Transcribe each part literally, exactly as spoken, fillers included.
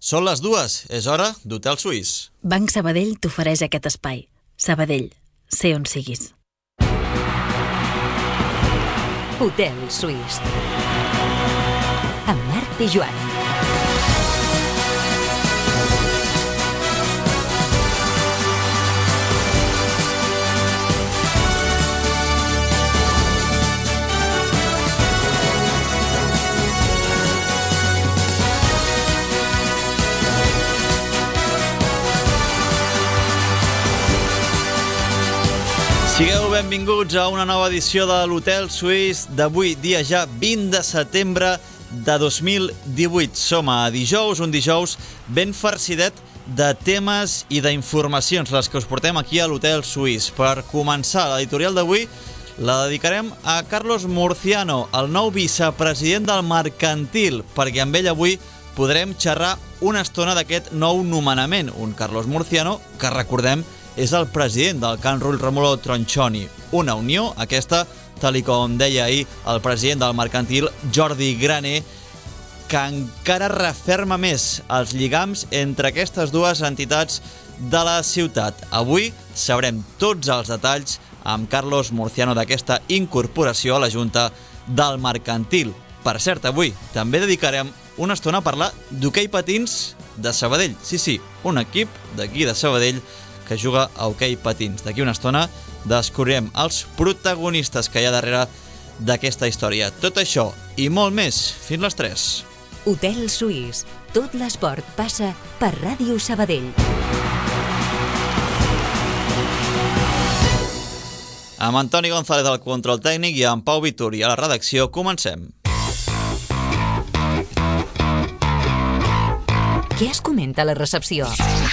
Són les dues, és hora d'Hotel Suís. Banc Sabadell t'ofereix aquest espai. Sabadell, sé on siguis. Hotel Suís. Amb Marc i Joan. Sigueu benvinguts a una nova edició de l'Hotel Suís d'avui, dia ja vint de setembre de dos mil divuit. Som a dijous, un dijous ben farcidet de temes i d'informacions, les que us portem aquí a l'Hotel Suís. Per començar, l'editorial d'avui la dedicarem a Carlos Murciano, el nou vicepresident del Mercantil, perquè amb ell avui podrem xerrar una estona d'aquest nou nomenament. Un Carlos Murciano que, recordem, és el president del Can Rull Rómulo Tronchoni. Una unió, aquesta, tal com deia ahir el president del Mercantil, Jordi Graner, que encara referma més els lligams entre aquestes dues entitats de la ciutat. Avui sabrem tots els detalls amb Carlos Murciano d'aquesta incorporació a la Junta del Mercantil. Per cert, avui també dedicarem una estona a parlar d'hoquei patins de Sabadell. Sí, sí, un equip d'aquí de Sabadell que juga a hoquei patins. D'aquí una estona descobrirem els protagonistes que hi ha darrere d'aquesta història. Tot això i molt més fins les tres. Hotel Suís. Tot l'esport passa per Ràdio Sabadell. Amb Antoni González al control tècnic i amb Pau Vituri a la redacció, comencem. Què es comenta a la recepció?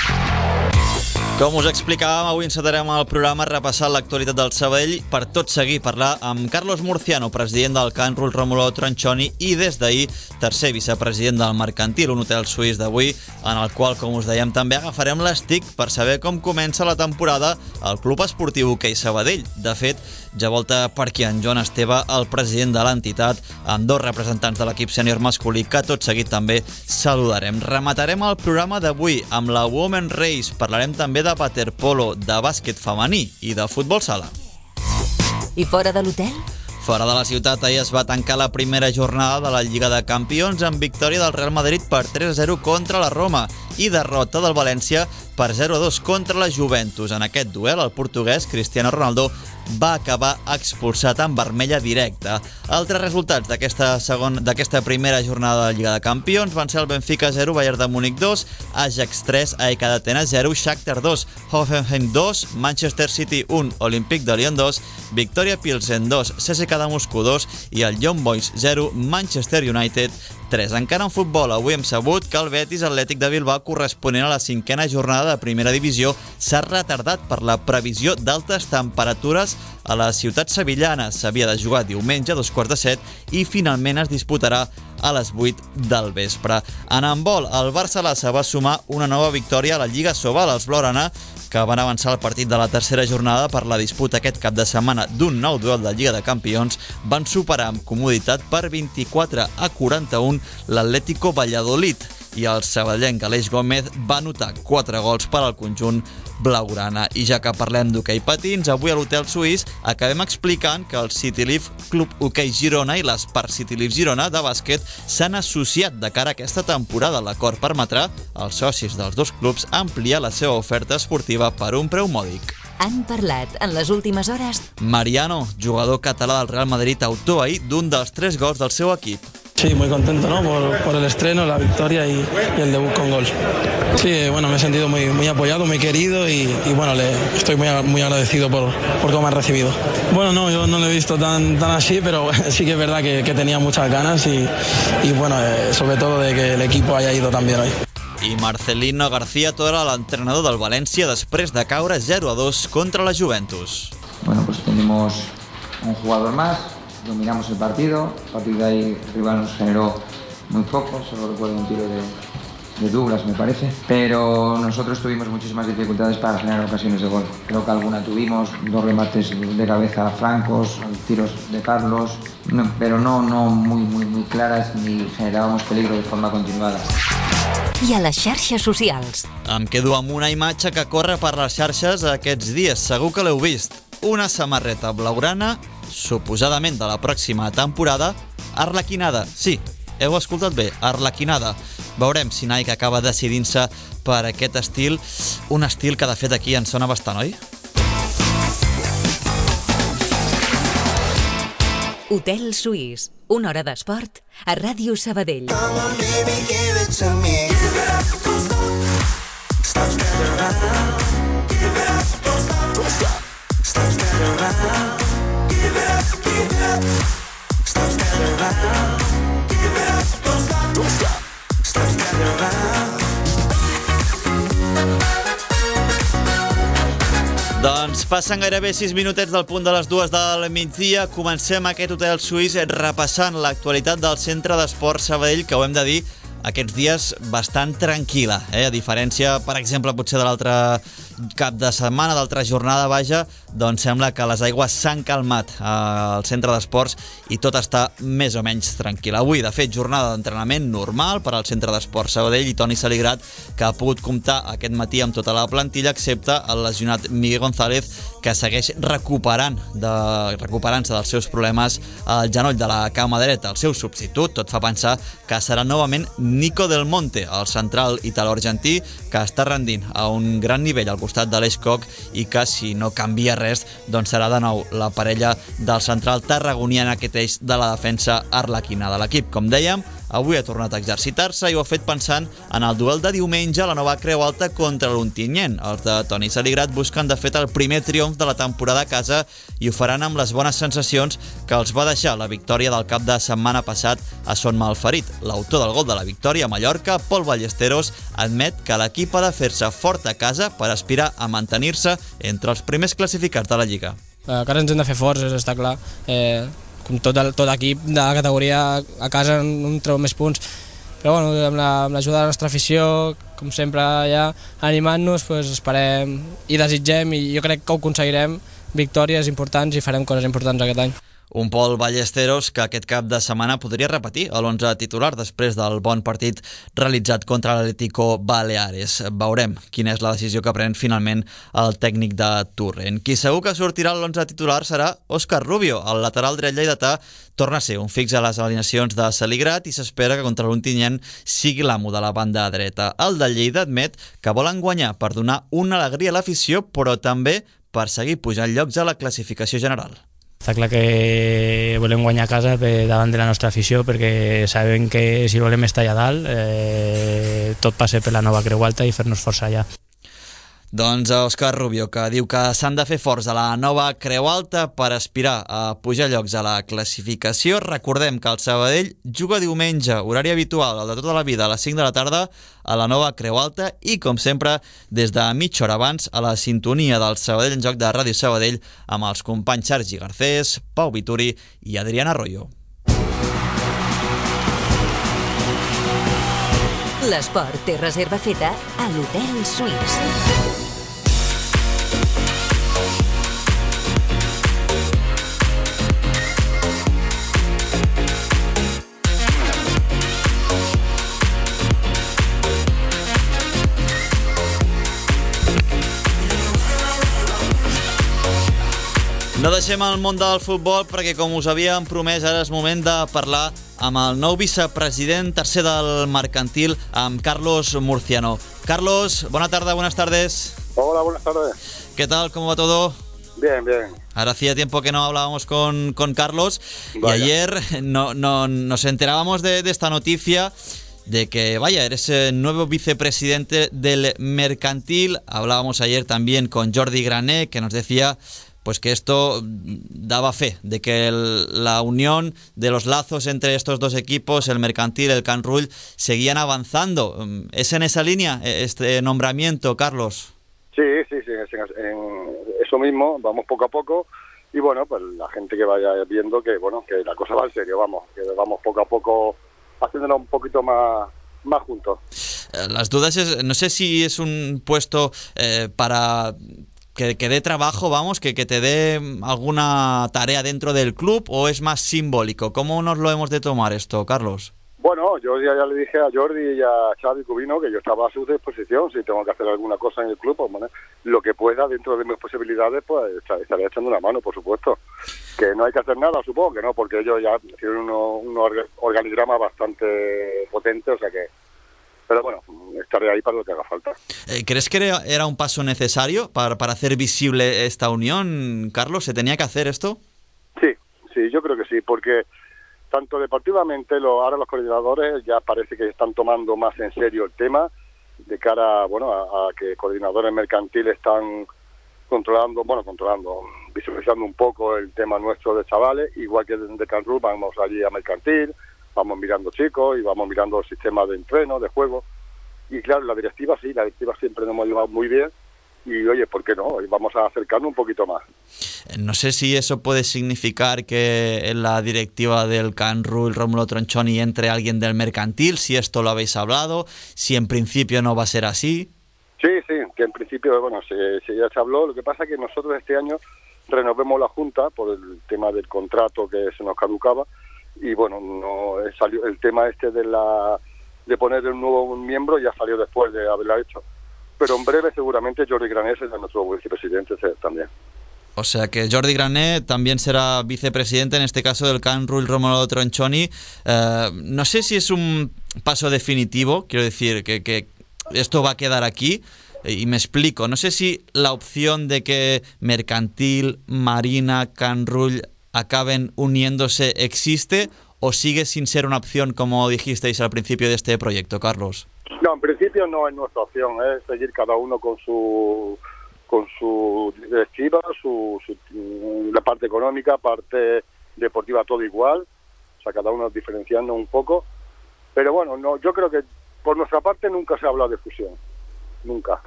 Com us explicàvem, avui encetarem el programa repassant l'actualitat del Sabadell, per tot seguir parlar amb Carlos Murciano, president del Can Rull Rómulo Tronchoni i des d'ahir tercer vicepresident del Mercantil, un hotel suís d'avui en el qual, com us dèiem, també agafarem l'estic per saber com comença la temporada al Club Esportiu Hoquei Sabadell. De fet, ja volta per aquí en Joan Esteve, el president de l'entitat, amb dos representants de l'equip sènior masculí que tot seguit també saludarem. Rematarem el programa d'avui amb la Women Race, parlarem també de de waterpolo, de bàsquet femení i de futbol sala. I fora de l'hotel? Fora de la ciutat, ahir es va tancar la primera jornada de la Lliga de Campions amb victòria del Real Madrid per tres a zero contra la Roma i derrota del València per zero a dos contra la Juventus. En aquest duel, el portuguès Cristiano Ronaldo va acabar expulsat en vermella directa. Altres resultats d'aquesta segon, d'aquesta primera jornada de la Lliga de Campions van ser el Benfica zero, Bayern de Múnich dos, Ajax tres, A E K d'Atenes zero, Shakhtar dos, Hoffenheim dos, Manchester City un, Olympique de Lyon dos, Victoria Pilsen dos, C S K de Moscou dos i el Young Boys zero, Manchester United tres. Encara en futbol, avui hem sabut que el Betis Atlètic de Bilbao, corresponent a la cinquena jornada de primera divisió, s'ha retardat per la previsió d'altes temperatures a la ciutat sevillana. S'havia de jugar diumenge a dos quarts de set i finalment es disputarà a les vuit del vespre. En handbol, el Barça-Lassa va sumar una nova victòria a la Lliga Sobal. Els blaugrana, que van avançar el partit de la tercera jornada per la disputa aquest cap de setmana d'un nou duel de Lliga de Campions, van superar amb comoditat per vint-i-quatre a quaranta-un l'Atlético Valladolid i el sabadellenc Aleix Gómez va anotar quatre gols per al conjunt blaugrana. I ja que parlem d'hoquei patins, avui a l'Hotel Suís acabem explicant que el CityLift Club Hoquei Girona i l'Espart CityLift Girona de bàsquet s'han associat de cara a aquesta temporada. L'acord permetrà als socis dels dos clubs ampliar la seva oferta esportiva per un preu mòdic. Han parlat en les últimes hores Mariano, jugador català del Real Madrid, autor ahir d'un dels tres gols del seu equip. Sí, muy contento, ¿no? Por, por el estreno, la victoria y, y el debut con gol. Sí, bueno, me he sentido muy, muy apoyado, muy querido y, y bueno, le estoy muy, muy agradecido por, por cómo me han recibido. Bueno, no, yo no lo he visto tan, tan así, pero sí que es verdad que, que tenía muchas ganas y, y bueno, eh, sobre todo de que el equipo haya ido tan bien hoy. I Marcelino García Tora, l'entrenador del València, després de caure zero a dos contra la Juventus. Bueno, pues tenemos un jugador más, dominamos el partido, a partir de ahí el rival nos generó muy poco, solo recuerdo un tiro de, de Douglas, me parece, pero nosotros tuvimos muchísimas dificultades para generar ocasiones de gol. Creo que alguna tuvimos, dos remates de cabeza francos, tiros de Carlos, no, pero no, no muy, muy, muy claras ni generábamos peligro de forma continuada. I a les xarxes socials. Em quedo amb una imatge que corre per les xarxes aquests dies, segur que l'heu vist. Una samarreta blaugrana, suposadament de la pròxima temporada, arlequinada. Sí, heu escoltat bé, arlequinada. Veurem si Nike acaba decidint-se per aquest estil, un estil que de fet aquí ens sona bastant, oi? Hotel Suís, una hora d'esport a Ràdio Sabadell. Doncs passen gairebé sis minutets del punt de les dues del migdia. Comencem aquest Hotel Suís repassant l'actualitat del Centre d'Esport Sabadell, que ho hem de dir, aquests dies bastant tranquil·la, eh? A diferència, per exemple, potser de l'altre cap de setmana, d'altra jornada, vaja, doncs sembla que les aigües s'han calmat al centre d'esports i tot està més o menys tranquil. Avui, de fet, jornada d'entrenament normal per al centre d'esports Sabadell i Toni Saligrat, que ha pogut comptar aquest matí amb tota la plantilla, excepte el lesionat Miguel González, que segueix recuperant de, recuperant-se dels seus problemes al genoll de la cama dreta. El seu substitut, tot fa pensar que serà novament Nico Del Monte, el central italo-argentí, que està rendint a un gran nivell al costat de l'Eix Coc i que, si no canvia res, doncs serà de nou la parella del central tarragonià en aquest eix de la defensa arlequina de l'equip. Com dèiem, avui ha tornat a exercitar-se i ho ha fet pensant en el duel de diumenge a la nova Creu Alta contra l'Ontinyent. Els de Toni Saligrat busquen, de fet, el primer triomf de la temporada a casa i ho faran amb les bones sensacions que els va deixar la victòria del cap de setmana passat a Son Malferit. L'autor del gol de la victòria a Mallorca, Pol Ballesteros, admet que l'equip ha de fer-se fort a casa per aspirar a mantenir-se entre els primers classificats de la Lliga. Encara ens hem de fer forts, està clar. Eh, com tot, el, tot equip de la categoria a casa no en treu més punts. Però bueno, amb l'ajuda la, de la nostra afició, com sempre ja animant-nos, pues, esperem i desitgem, i jo crec que ho aconseguirem, victòries importants i farem coses importants aquest any. Un Pol Ballesteros que aquest cap de setmana podria repetir a l'onze titular després del bon partit realitzat contra l'Atlético Baleares. Veurem quina és la decisió que pren finalment el tècnic de Torrent. Qui segur que sortirà a l'onze titular serà Òscar Rubio. El lateral dret lleidatà torna a ser un fix a les alineacions de Saligrat i s'espera que contra l'Ontinyent sigui l'amo de la banda dreta. El de Lleida admet que volen guanyar per donar una alegria a l'afició, però també per seguir pujant llocs a la classificació general. Està clar que volem guanyar a casa davant de la nostra afició, perquè sabem que si volem estar allà dalt eh, tot passa per la nova Creu Alta i fer-nos força allà. Doncs Òscar Rubio, que diu que s'han de fer forts a la nova Creu Alta per aspirar a pujar llocs a la classificació. Recordem que el Sabadell juga diumenge, horari habitual, el de tota la vida, a les cinc de la tarda, a la nova Creu Alta i, com sempre, des de mitja hora abans, a la sintonia del Sabadell en joc de Ràdio Sabadell amb els companys Sergi Garcés, Pau Vituri i Adriana Arroyo. L'esport té reserva feta a l'Hotel Suís. No deixem el món del futbol perquè, com us havíem promès, ara és moment de parlar amb el nou vicepresident tercer del Mercantil, amb Carlos Murciano. Carlos, buena tarde, buenas tardes. Hola, buenas tardes. ¿Qué tal? ¿Cómo va todo? Bien, bien. Ahora hacía tiempo que no hablábamos con, con Carlos. Vaya. Y ayer no, no, nos enterábamos de, de esta noticia de que, vaya, eres el nuevo vicepresidente del Mercantil. Hablábamos ayer también con Jordi Grané, que nos decía pues que esto daba fe de que el, la unión de los lazos entre estos dos equipos, el Mercantil y el Can Rull, seguían avanzando. ¿Es en esa línea este nombramiento, Carlos? Sí, sí, sí, es en, en eso mismo, vamos poco a poco y bueno, pues la gente que vaya viendo que bueno, que la cosa va en serio, vamos, que vamos poco a poco haciéndolo un poquito más, más juntos. Eh, las dudas es, no sé si es un puesto eh, para... Que, que dé trabajo, vamos, que, que te dé alguna tarea dentro del club, o es más simbólico. ¿Cómo nos lo hemos de tomar esto, Carlos? Bueno, yo ya, ya le dije a Jordi y a Xavi Cubino que yo estaba a su disposición. Si tengo que hacer alguna cosa en el club, pues, bueno, lo que pueda dentro de mis posibilidades, pues estaré echando una mano, por supuesto. Que no hay que hacer nada, supongo que no, porque ellos ya tienen unos uno organigramas bastante potentes, o sea que... Pero bueno, estaré ahí para lo que haga falta. ¿Crees que era un paso necesario para, para hacer visible esta unión, Carlos? ¿Se tenía que hacer esto? Sí, sí, yo creo que sí, porque tanto deportivamente, lo, ahora los coordinadores ya parece que están tomando más en serio el tema, de cara bueno, a, a que coordinadores mercantiles están controlando, bueno, controlando, visualizando un poco el tema nuestro de chavales, igual que de Can Rull vamos allí a mercantil, vamos mirando chicos y vamos mirando el sistema de entreno, de juego. Y claro, la directiva sí, la directiva siempre nos hemos llevado muy bien. Y oye, ¿por qué no? Vamos a acercarnos un poquito más. No sé si eso puede significar que en la directiva del Can Rull, Rómulo Tronchoni, entre alguien del mercantil, si esto lo habéis hablado, si en principio no va a ser así. Sí, sí, que en principio, bueno, se, se ya se habló. Lo que pasa es que nosotros este año renovemos la Junta por el tema del contrato que se nos caducaba. Y bueno, no salió el tema este de la de poner un nuevo miembro, ya salió después de haberla hecho. Pero en breve seguramente Jordi Grané será nuestro vicepresidente también. O sea que Jordi Grané también será vicepresidente, en este caso del Can Rull, Rómulo Tronchoni. Eh, no sé si es un paso definitivo, quiero decir que, que esto va a quedar aquí. Y me explico, no sé si la opción de que Mercantil, Marina, Can Rull acaben uniéndose existe, o sigue sin ser una opción, como dijisteis al principio de este proyecto, Carlos. No, en principio no es nuestra opción, es seguir cada uno con su con su directiva, su, su la parte económica, parte deportiva, todo igual, o sea, cada uno diferenciando un poco, pero bueno, no, yo creo que por nuestra parte nunca se ha hablado de fusión, nunca.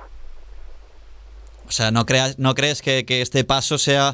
O sea, ¿no, creas, no crees que, que este paso sea,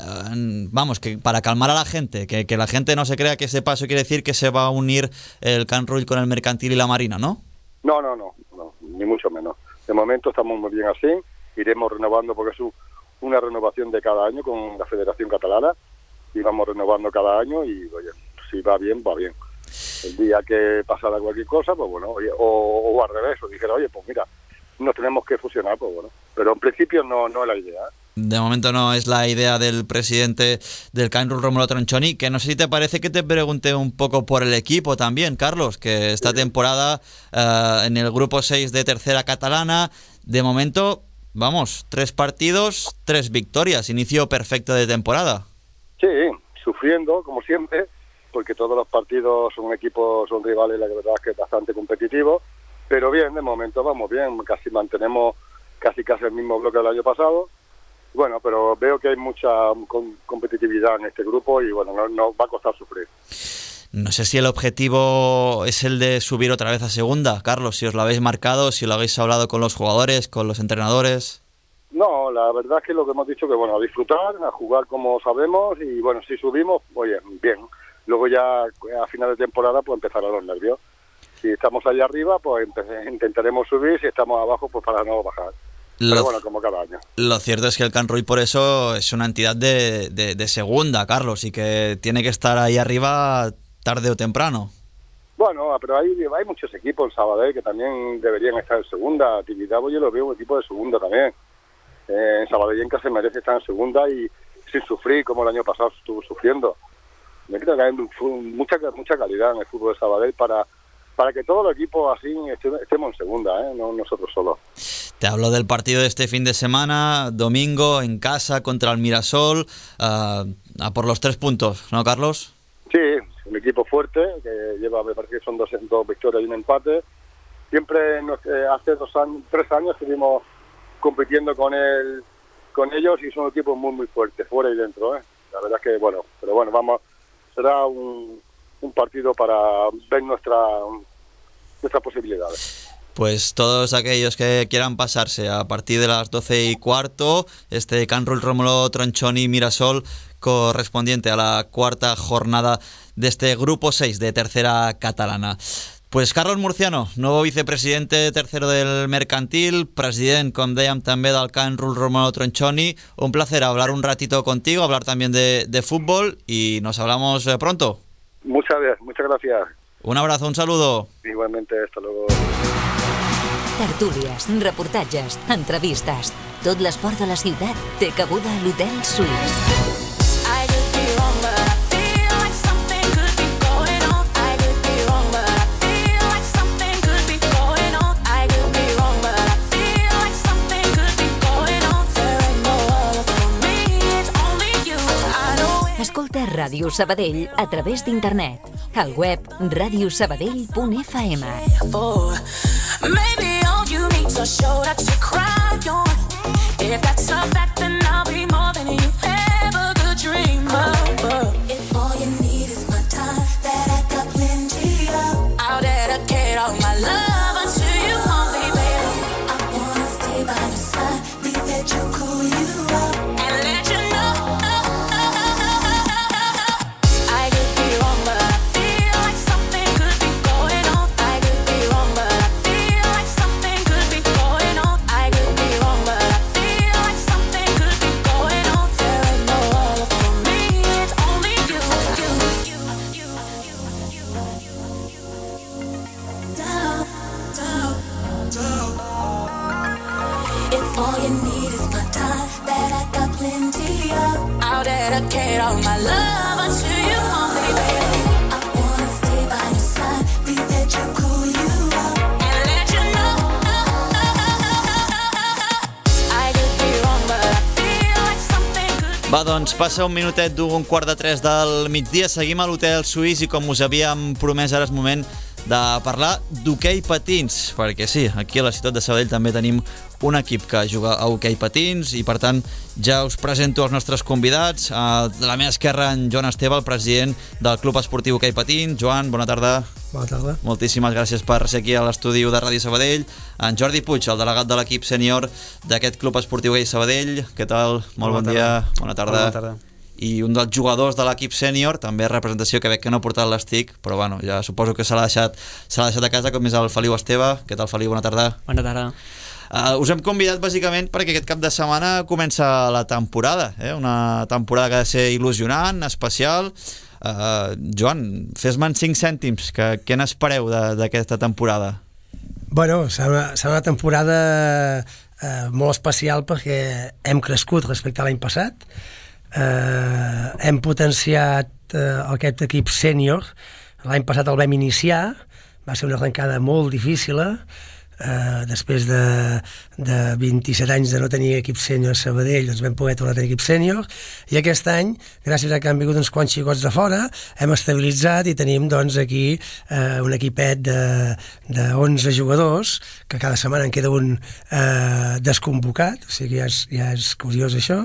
eh, vamos, que para calmar a la gente, que, que la gente no se crea que ese paso quiere decir que se va a unir el Can Rull con el Mercantil y la Marina, ¿no? No, no, no, no, ni mucho menos. De momento estamos muy bien así, iremos renovando porque es una renovación de cada año con la Federación Catalana y vamos renovando cada año y, oye, si va bien, va bien. El día que pasara cualquier cosa, pues bueno, oye, o, o al revés, o dijera, oye, pues mira, nos tenemos que fusionar, pues bueno. Pero en principio no, no es la idea. De momento no es la idea del presidente del Can Rull, Rómulo Tronchoni, que no sé si te parece que te pregunte un poco por el equipo también, Carlos, que esta temporada uh, en el grupo seis de tercera catalana, de momento, vamos, tres partidos, tres victorias, inicio perfecto de temporada. Sí, sufriendo, como siempre, porque todos los partidos son equipos, son rivales, la verdad es que es bastante competitivo. Pero bien, de momento vamos bien, casi mantenemos casi casi el mismo bloque del año pasado. Bueno, pero veo que hay mucha com- competitividad en este grupo y bueno, no, no va a costar sufrir. No sé si el objetivo es el de subir otra vez a segunda, Carlos, si os lo habéis marcado, si lo habéis hablado con los jugadores, con los entrenadores. No, la verdad es que lo que hemos dicho que bueno, a disfrutar, a jugar como sabemos y bueno, si subimos, oye, bien. Luego ya a final de temporada pues empezarán los nervios. Si estamos allá arriba, pues intentaremos subir. Si estamos abajo, pues para no bajar. Lo, Pero bueno, como cada año. Lo cierto es que el Can Rull por eso es una entidad de, de, de segunda, Carlos, y que tiene que estar ahí arriba tarde o temprano. Bueno, pero hay, hay muchos equipos en Sabadell que también deberían estar en segunda. Tibidabo yo lo veo un equipo de segunda también. Eh, en Sabadellenca se merece estar en segunda y sin sufrir como el año pasado estuvo sufriendo. Me creo que hay mucha, mucha calidad en el fútbol de Sabadell para... para que todos los equipos así estemos en segunda, ¿eh? No nosotros solos. Te hablo del partido de este fin de semana, domingo, en casa, contra el Mirasol, uh, a por los tres puntos, ¿no, Carlos? Sí, un equipo fuerte, que lleva, me parece que son dos, dos victorias y un empate. Siempre, eh, hace dos años, tres años estuvimos compitiendo con el, con ellos y son equipos muy, muy fuertes, fuera y dentro, ¿eh? La verdad es que, bueno, pero bueno, vamos, será un... un partido para ver nuestra, nuestras posibilidades. Pues todos aquellos que quieran pasarse a partir de las doce y cuarto, este Can Rull, Rómulo Tronchoni, Mirasol, correspondiente a la cuarta jornada de este grupo seis de tercera catalana. Pues Carlos Murciano, nuevo vicepresidente tercero del Mercantil, president, com dèiem, també del Can Rull Romano Tronchoni. Un placer hablar un ratito contigo, hablar también de, de fútbol y nos hablamos eh, pronto. Muchas gracias, muchas gracias. Un abrazo, un saludo. Igualmente, hasta luego. Tertúlies, reportatges, entrevistes. Tot l'esport de la ciutat té cabuda a l'Hotel Suís. Escolta Ràdio Sabadell a través d'internet. Al web radio sabadell punt f m. Maybe all you need to show that you cry on. If that's a fact, then I'll be more than you ever could dream of. If all you need is my time, that I got plenty of. I'll dedicate all my love unto you only, baby. I wanna stay by your side, leave that you cool you up, and let you know. I could be wrong, but I feel like something could be going on. I could be wrong, but I feel like something could be going on. I could be wrong, but I feel like something could be going on. There ain't no other for me, it's only you, you, you, you, you, you, you. Down, down, down. If all you need is my time, that I got plenty of. I'll dedicate all my love unto you only, baby. I wanna stay by your side, leave that you cool you up, and let you know. I could be wrong, but I feel like something could. Va, doncs passa un minutet d'un quart de tres del migdia, seguim a l'Hotel Suís i com us havíem promès ara és moment de parlar d'hoquei patins, perquè sí, aquí a la ciutat de Sabadell també tenim un equip que juga a hoquei patins i per tant ja us presento els nostres convidats. A la meva esquerra en Joan Esteve, el president del Club Esportiu Hoquei Patins. Joan, bona tarda. Bona tarda. Moltíssimes gràcies per ser aquí a l'estudi de Ràdio Sabadell. En Jordi Puig, el delegat de l'equip sènior d'aquest Club Esportiu Hoquei Sabadell. Què tal? Molt Bona bon tarda. dia. Bona tarda. Bona tarda. I un dels jugadors de l'equip sènior, també representació que veig que no ha portat l'estic, però bueno, ja suposo que se l'ha deixat, se l'ha deixat a casa, com és el Feliu Esteve. Què tal, Feliu? Bona tarda. Bona tarda. Uh, us hem convidat bàsicament perquè aquest cap de setmana comença la temporada, eh? Una temporada que ha de ser il·lusionant, especial. Uh, Joan, fes-me en cinc cèntims, que, què n'espereu d'aquesta temporada? Bueno, serà una, serà una temporada eh, molt especial perquè hem crescut respecte a l'any passat. Eh, hem potenciat eh, aquest equip sènior. L'any passat el vam iniciar, va ser una arrencada molt difícil, eh, després de, de vint-i-set anys de no tenir equip sènior a Sabadell, doncs vam poder tornar a tenir equip sènior, i aquest any, gràcies a que han vingut uns quants xicots de fora, hem estabilitzat i tenim doncs aquí eh, un equipet de, de onze jugadors, que cada setmana en queda un eh, desconvocat, o sigui, ja és, ja és curiós això,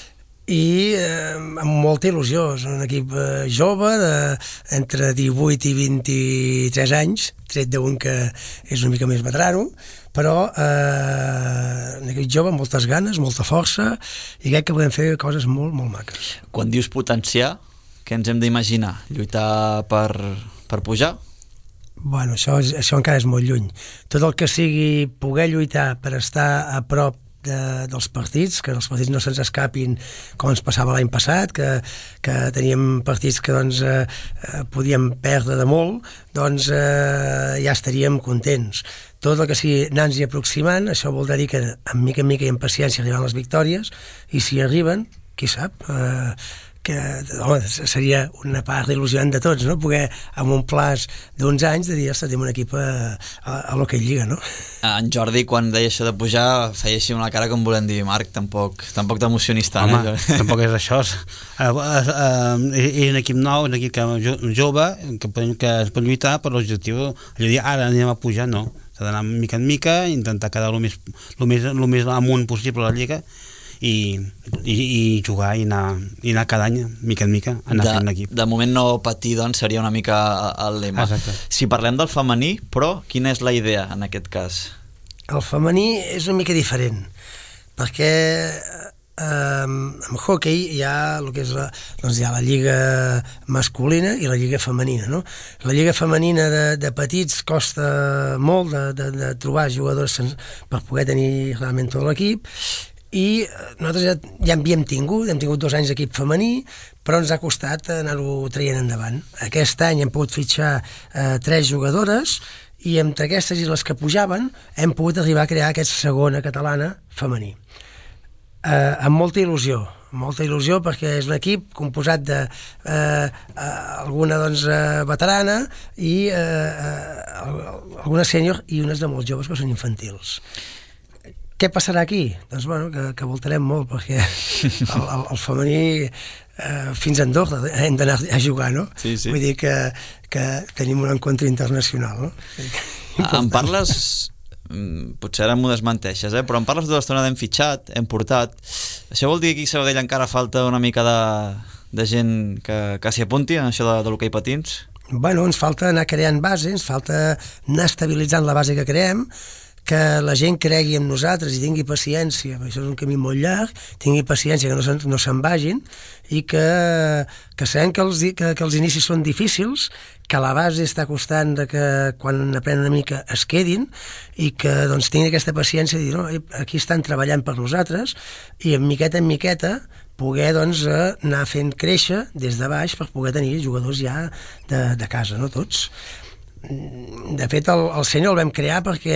i eh, amb molta il·lusió. És un equip eh, jove de, entre divuit i vint-i-tres anys, tret d'un que és una mica més veterano, però eh, un equip jove amb moltes ganes, molta força, i crec que podem fer coses molt, molt maques. Quan dius potenciar, què ens hem d'imaginar? Lluitar per, per pujar? Bueno, això, és, això encara és molt lluny. Tot el que sigui poder lluitar per estar a prop De, dels partits, que els partits no se'ns escapin com ens passava l'any passat, que, que teníem partits que doncs, eh, podíem perdre de molt, doncs eh, ja estaríem contents. Tot el que sigui anar-nos-hi aproximant, això vol dir que amb mica en mica i amb paciència arriben les victòries, i si arriben, qui sap, eh, que home, seria una part il·lusionant de tots, no? Poder amb un plaç d'uns anys de dir, ostres, tenim un equip a, a, a l'Hoquei Lliga, no? En Jordi, quan deia això de pujar, feia així una cara com volem dir, Marc, tampoc, tampoc t'emocionis tant. Home, eh? Tampoc és això. Uh, uh, uh, és un equip nou, un equip que, jove, que, podem, que es pot lluitar, però l'objectiu, allò dir, ara anem a pujar, no. S'ha d'anar mica en mica, intentar quedar el més, el més, el més amunt possible a la Lliga, i, i, i jugar i anar, i anar cada any, mica en mica, anar de, fent un equip. De moment no patir, doncs, seria una mica el lema. Exacte. Si parlem del femení, però quina és la idea en aquest cas? El femení és una mica diferent, perquè en hockey hi ha el que és la, doncs hi ha la lliga masculina i la lliga femenina, no? La lliga femenina de, de petits costa molt de, de, de trobar jugadors sens, per poder tenir realment tot l'equip, i nosaltres ja, ja en havíem tingut, hem tingut dos anys d'equip femení, però ens ha costat anar-ho traient endavant. Aquest any hem pogut fitxar eh, tres jugadores, i entre aquestes i les que pujaven hem pogut arribar a crear aquesta segona catalana femení. Eh, amb molta il·lusió, molta il·lusió perquè és un equip composat de eh, eh, alguna doncs, eh, veterana i eh, eh, algunes sènior i unes de molt joves que són infantils. Què passarà aquí? Doncs bueno, que, que voltarem molt perquè el, el, el femení eh, fins a Andorra hem d'anar a jugar, no? Sí, sí. Vull dir que, que tenim un encontre internacional, no? Em parles, potser ara m'ho desmenteixes, eh? però em parles tota l'estona d'hem fitxat, hem portat. Això vol dir que aquí a Sabadell encara falta una mica de, de gent que, que s'hi apunti en això de, de l'hoquei patins? Bueno, ens falta anar creant base, ens falta anar estabilitzant la base que creem, que la gent cregui en nosaltres i tingui paciència, perquè això és un camí molt llarg, tingui paciència, que no se'n no se'n vagin, i que, que sabem que els, que, que els inicis són difícils, que la base està costant de que quan aprenen una mica es quedin, i que doncs, tinguin aquesta paciència de dir, no, aquí estan treballant per nosaltres, i en miqueta en miqueta poder doncs, anar fent créixer des de baix per poder tenir jugadors ja de, de casa, no tots. De fet, el, el senyor el vam crear perquè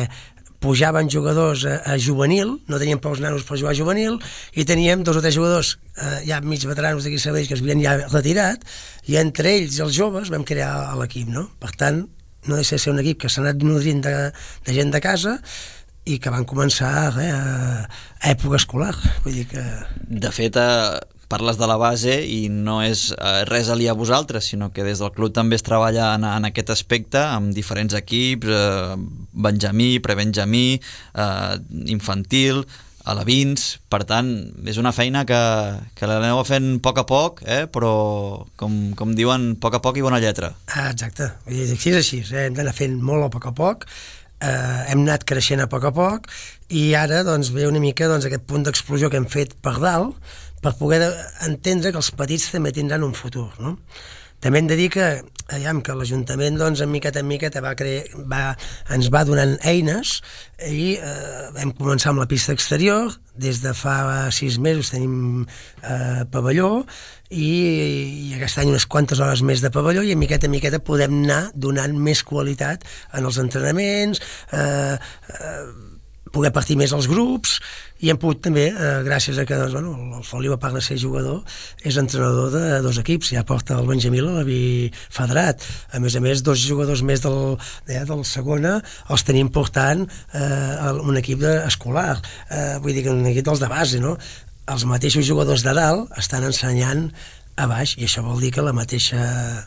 pujaven jugadors a, a juvenil, no teníem prou nanos per jugar a juvenil, i teníem dos o tres jugadors eh, ja mig veteranos d'aquí a Sabadell que es havien ja retirat, i entre ells i els joves vam crear l'equip, no? Per tant, no deixa de ser un equip que s'ha anat nodrint de, de gent de casa i que van començar eh, a, a època escolar. Vull dir que... De fet, eh, parles de la base i no és eh, res aliè a vosaltres, sinó que des del club també es treballa en, en aquest aspecte amb diferents equips, eh, benjamí, prebenjamí, eh, infantil, alevins. Per tant, és una feina que, que l'aneu fent a poc a poc, eh, però com, com diuen, a poc a poc i bona lletra. Ah, exacte, vull dir, així és així, eh? Hem d'anar fent molt a poc a poc, eh, hem anat creixent a poc a poc, i ara doncs, ve una mica doncs, aquest punt d'explosió que hem fet per dalt, per poder entendre que els petits també tindran un futur, no? També hem de dir que, aviam, que l'Ajuntament doncs, en miqueta en miqueta va crear, va, ens va donant eines, i eh, vam començar amb la pista exterior, des de fa sis mesos tenim eh, pavelló, i, i aquest any unes quantes hores més de pavelló, i en miqueta en miqueta podem anar donant més qualitat en els entrenaments, eh, eh, poder partir més els grups, i hem pogut també, eh, gràcies a que doncs, bueno, el Feliu, a part de ser jugador, és entrenador de dos equips, ja porta el Benjamí a l'Avi Federat. A més a més, dos jugadors més del, eh, del segona els tenim portant eh, un equip de, escolar, eh, vull dir que un equip dels de base, no? Els mateixos jugadors de dalt estan ensenyant a baix, i això vol dir que la mateixa,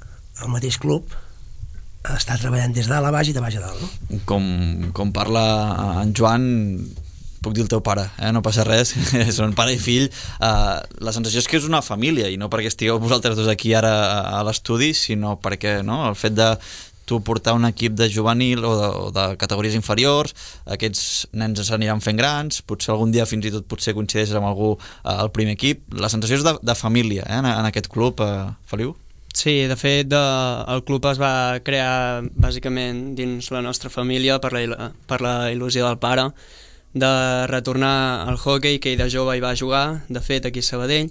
el mateix club està treballant des de dalt a baix i de baix a dalt, no? Com, com parla en Joan, puc dir el teu pare, eh? No passa res, són pare i fill. Uh, la sensació és que és una família, i no perquè estigueu vosaltres dos aquí ara a l'estudi, sinó perquè no? El fet de tu portar un equip de juvenil o de, o de categories inferiors, aquests nens s'aniran fent grans, potser algun dia fins i tot potser coincideixes amb algú uh, al primer equip. La sensació és de, de família, eh? en, en aquest club, uh, Feliu? Sí, de fet, de, el club es va crear bàsicament dins la nostra família per la, per la il·lusió del pare de retornar al hoquei, que ell de jove hi va jugar, de fet, aquí a Sabadell.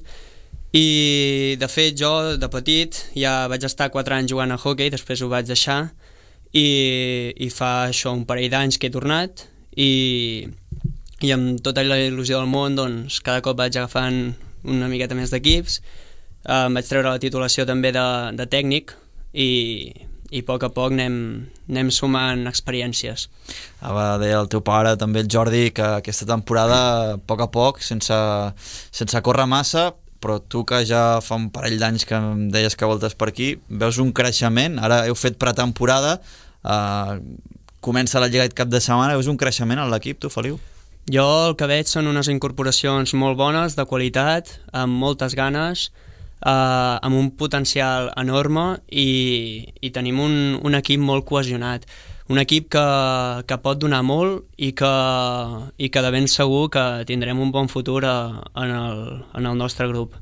I, de fet, jo, de petit, ja vaig estar quatre anys jugant a hoquei, després ho vaig deixar, i, i fa això un parell d'anys que he tornat, i, i amb tota la il·lusió del món, doncs, cada cop vaig agafant una miqueta més d'equips. Uh, em vaig treure la titulació també de, de tècnic, i, i a poc a poc anem, anem sumant experiències. Ah, va dir el teu pare, també el Jordi, que aquesta temporada, a poc a poc, sense, sense córrer massa, però tu que ja fa un parell d'anys que em deies que voltes per aquí, veus un creixement, ara heu fet pretemporada, eh, comença la Lliga aquest cap de setmana, veus un creixement en l'equip, tu, Feliu? Jo el que veig són unes incorporacions molt bones, de qualitat, amb moltes ganes, Uh, amb un potencial enorme, i, i tenim un, un equip molt cohesionat. un equip que, que pot donar molt i que, i que de ben segur que tindrem un bon futur a, en, el, en el nostre grup.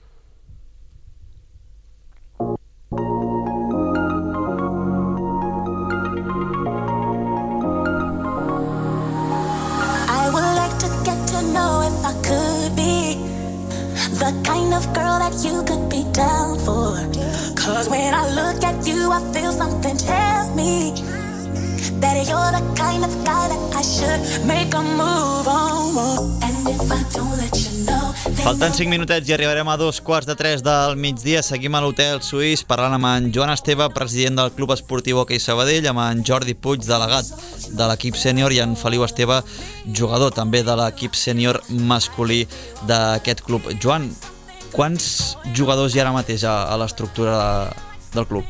I would like to get to know if I could be the kind of girl that you could be down for. Cause when I look at you, I feel something tell me that you're the kind of guy that I should make a move on. And if I don't let you know, Falten cinc minutets i arribarem a dos quarts de tres del migdia. Seguim a l'Hotel Suís parlant amb en Joan Esteve, president del Club Esportiu Hoquei Sabadell, amb en Jordi Puig, delegat de l'equip sènior, i en Feliu Esteve, jugador també de l'equip sènior masculí d'aquest club. Joan, quants jugadors hi ha ara mateix a, a l'estructura del club?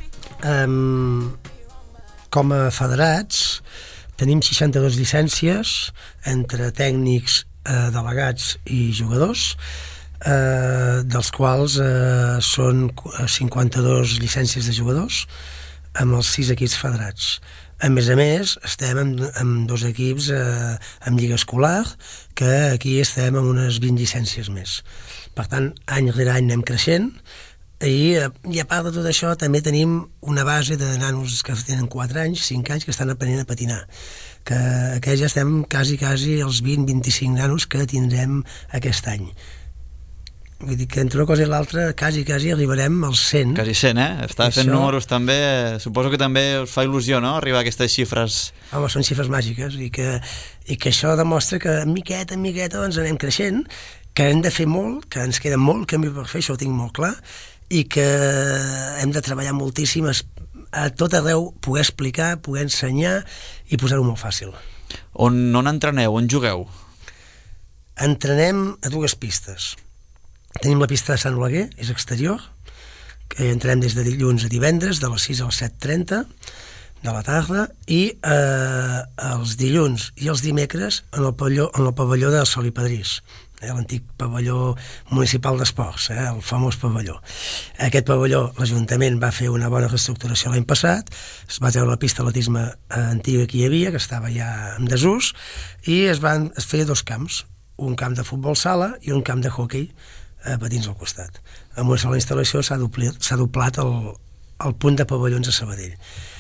Um, com a federats tenim seixanta-dues llicències entre tècnics, eh, delegats i jugadors, eh, dels quals eh, són cinquanta-dues llicències de jugadors amb els sis equips federats. A més a més, estem amb, amb dos equips eh, amb lliga escolar, que aquí estem amb unes vint llicències més. Per tant, any rere any anem creixent, i, i a part de tot això també tenim una base de nanos que tenen quatre anys, cinc anys, que estan aprenent a patinar, que, que ja estem quasi, quasi els vint a vint-i-cinc nanos que tindrem aquest any. Vull dir que entre una cosa i l'altra quasi, quasi arribarem als cent. Quasi cent, eh? Està fent això... números també. Suposo que també us fa il·lusió, no?, arribar a aquestes xifres. Home, són xifres màgiques, i que, i que això demostra que miqueta en miqueta doncs anem creixent, que hem de fer molt, que ens queda molt camí per fer, això ho tinc molt clar, i que hem de treballar moltíssim a tot arreu, poder explicar, poder ensenyar i posar-ho molt fàcil. On, on entreneu? On jugueu? Entrenem a dues pistes. Tenim la pista de Sant Oleguer, és exterior, que entrem des de dilluns a divendres, de les sis a les set trenta de la tarda, i eh, els dilluns i els dimecres en el pavelló, en el pavelló de Sol i Padrís, eh, l'antic pavelló municipal d'esports, eh, el famós pavelló. Aquest pavelló, l'Ajuntament va fer una bona reestructuració l'any passat, es va treure la pista d'atletisme antiga que hi havia, que estava ja en desús, i es van es feia dos camps, un camp de futbol sala i un camp de hoquei a patins al costat. Amb una sola instal·lació s'ha doblat, s'ha doblat el, el punt de pavellons a Sabadell.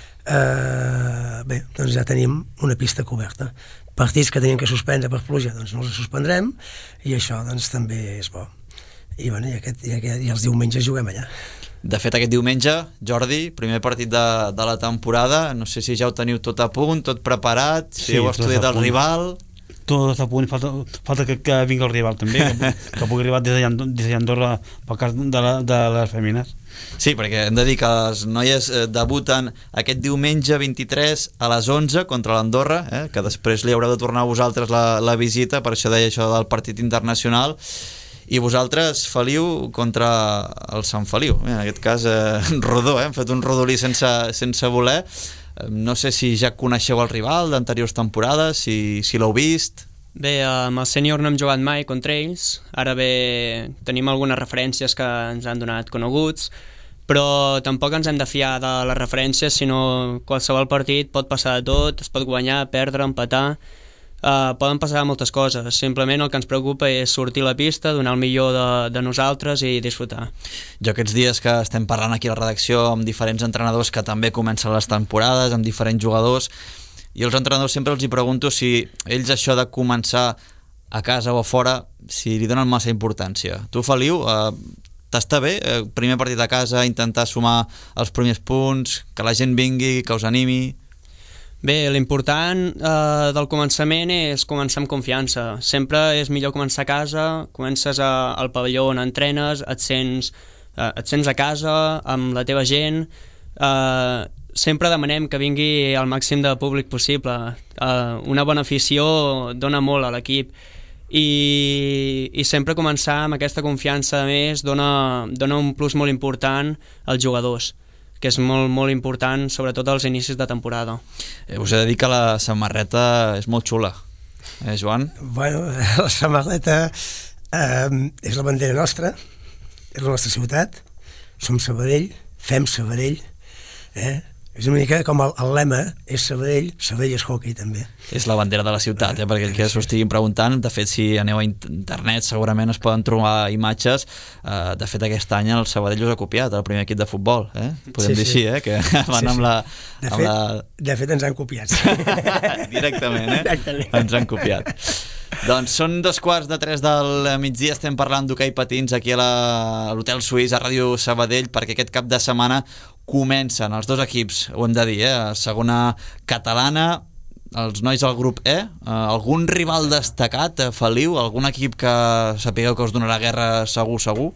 Uh, bé, doncs ja tenim una pista coberta. Partits que tenim que suspendre per pluja, doncs no els suspendrem, i això doncs també és bo. I, bueno, i, aquest, i, aquest, i els diumenges juguem allà. De fet, aquest diumenge, Jordi, primer partit de, de la temporada, no sé si ja ho teniu tot a punt, tot preparat, si sí, heu estudiat el rival... Tot a punt, falta, falta que, que vingui el rival també, que, que pugui arribar des d'Andorra pel cas de, la, de les fèmines. Sí, perquè hem de dir que les noies eh, debuten aquest diumenge vint-i-tres a les onze contra l'Andorra, eh, que després li haureu de tornar a vosaltres la, la visita, per això deia això del partit internacional, i vosaltres, Feliu, contra el Sant Feliu. En aquest cas, eh, rodó, eh, hem fet un rodolí sense, sense voler. No sé si ja coneixeu el rival d'anteriors temporades, si, si l'heu vist. Bé, amb el sènior no hem jugat mai contra ells, ara bé tenim algunes referències que ens han donat coneguts, però tampoc ens hem de fiar de les referències, sinó qualsevol partit pot passar de tot, es pot guanyar, perdre, empatar, uh, poden passar moltes coses. Simplement el que ens preocupa és sortir a la pista, donar el millor de, de nosaltres i disfrutar. Jo aquests dies que estem parlant aquí a la redacció amb diferents entrenadors que també comencen les temporades, amb diferents jugadors, i els entrenadors sempre els hi pregunto si ells això de començar a casa o a fora, si li donen massa importància. Tu, Feliu, eh, t'està bé? Eh, primer partit a casa, intentar sumar els primers punts, que la gent vingui, que us animi... Bé, l'important eh, del començament és començar amb confiança. Sempre és millor començar a casa, comences a, al pavelló on entrenes, et sents, eh, et sents a casa, amb la teva gent. Eh, sempre demanem que vingui el màxim de públic possible. Eh, una bona afició dona molt a l'equip. I, i sempre començar amb aquesta confiança, a més, dona, dona un plus molt important als jugadors, que és molt, molt important, sobretot als inicis de temporada. Eh, us he de dir que la samarreta és molt xula, eh, Joan? Bueno, la samarreta eh, és la bandera nostra, és la nostra ciutat, som Sabadell, fem Sabadell, eh? És una mica com el, el lema, és Sabadell, Sabadell és hockey també. És la bandera de la ciutat, eh? Perquè que s'ho estiguin preguntant. De fet, si aneu a internet segurament es poden trobar imatges. Uh, de fet, aquest any el Sabadell us ha copiat, el primer equip de futbol, eh? Podem sí, dir sí. així, eh? Que van sí, amb la... De, amb fet, la... de fet, ens han copiat. Directament, eh? Exactament. Ens han copiat. Doncs són dos quarts de tres del migdia, estem parlant d'hoquei patins aquí a l'Hotel Suís, a Ràdio Sabadell, perquè aquest cap de setmana comencen els dos equips, ho hem de dir, eh? Segona catalana, els nois del grup E. Uh, algun rival destacat, Feliu? Algun equip que sapigueu que us donarà guerra segur, segur?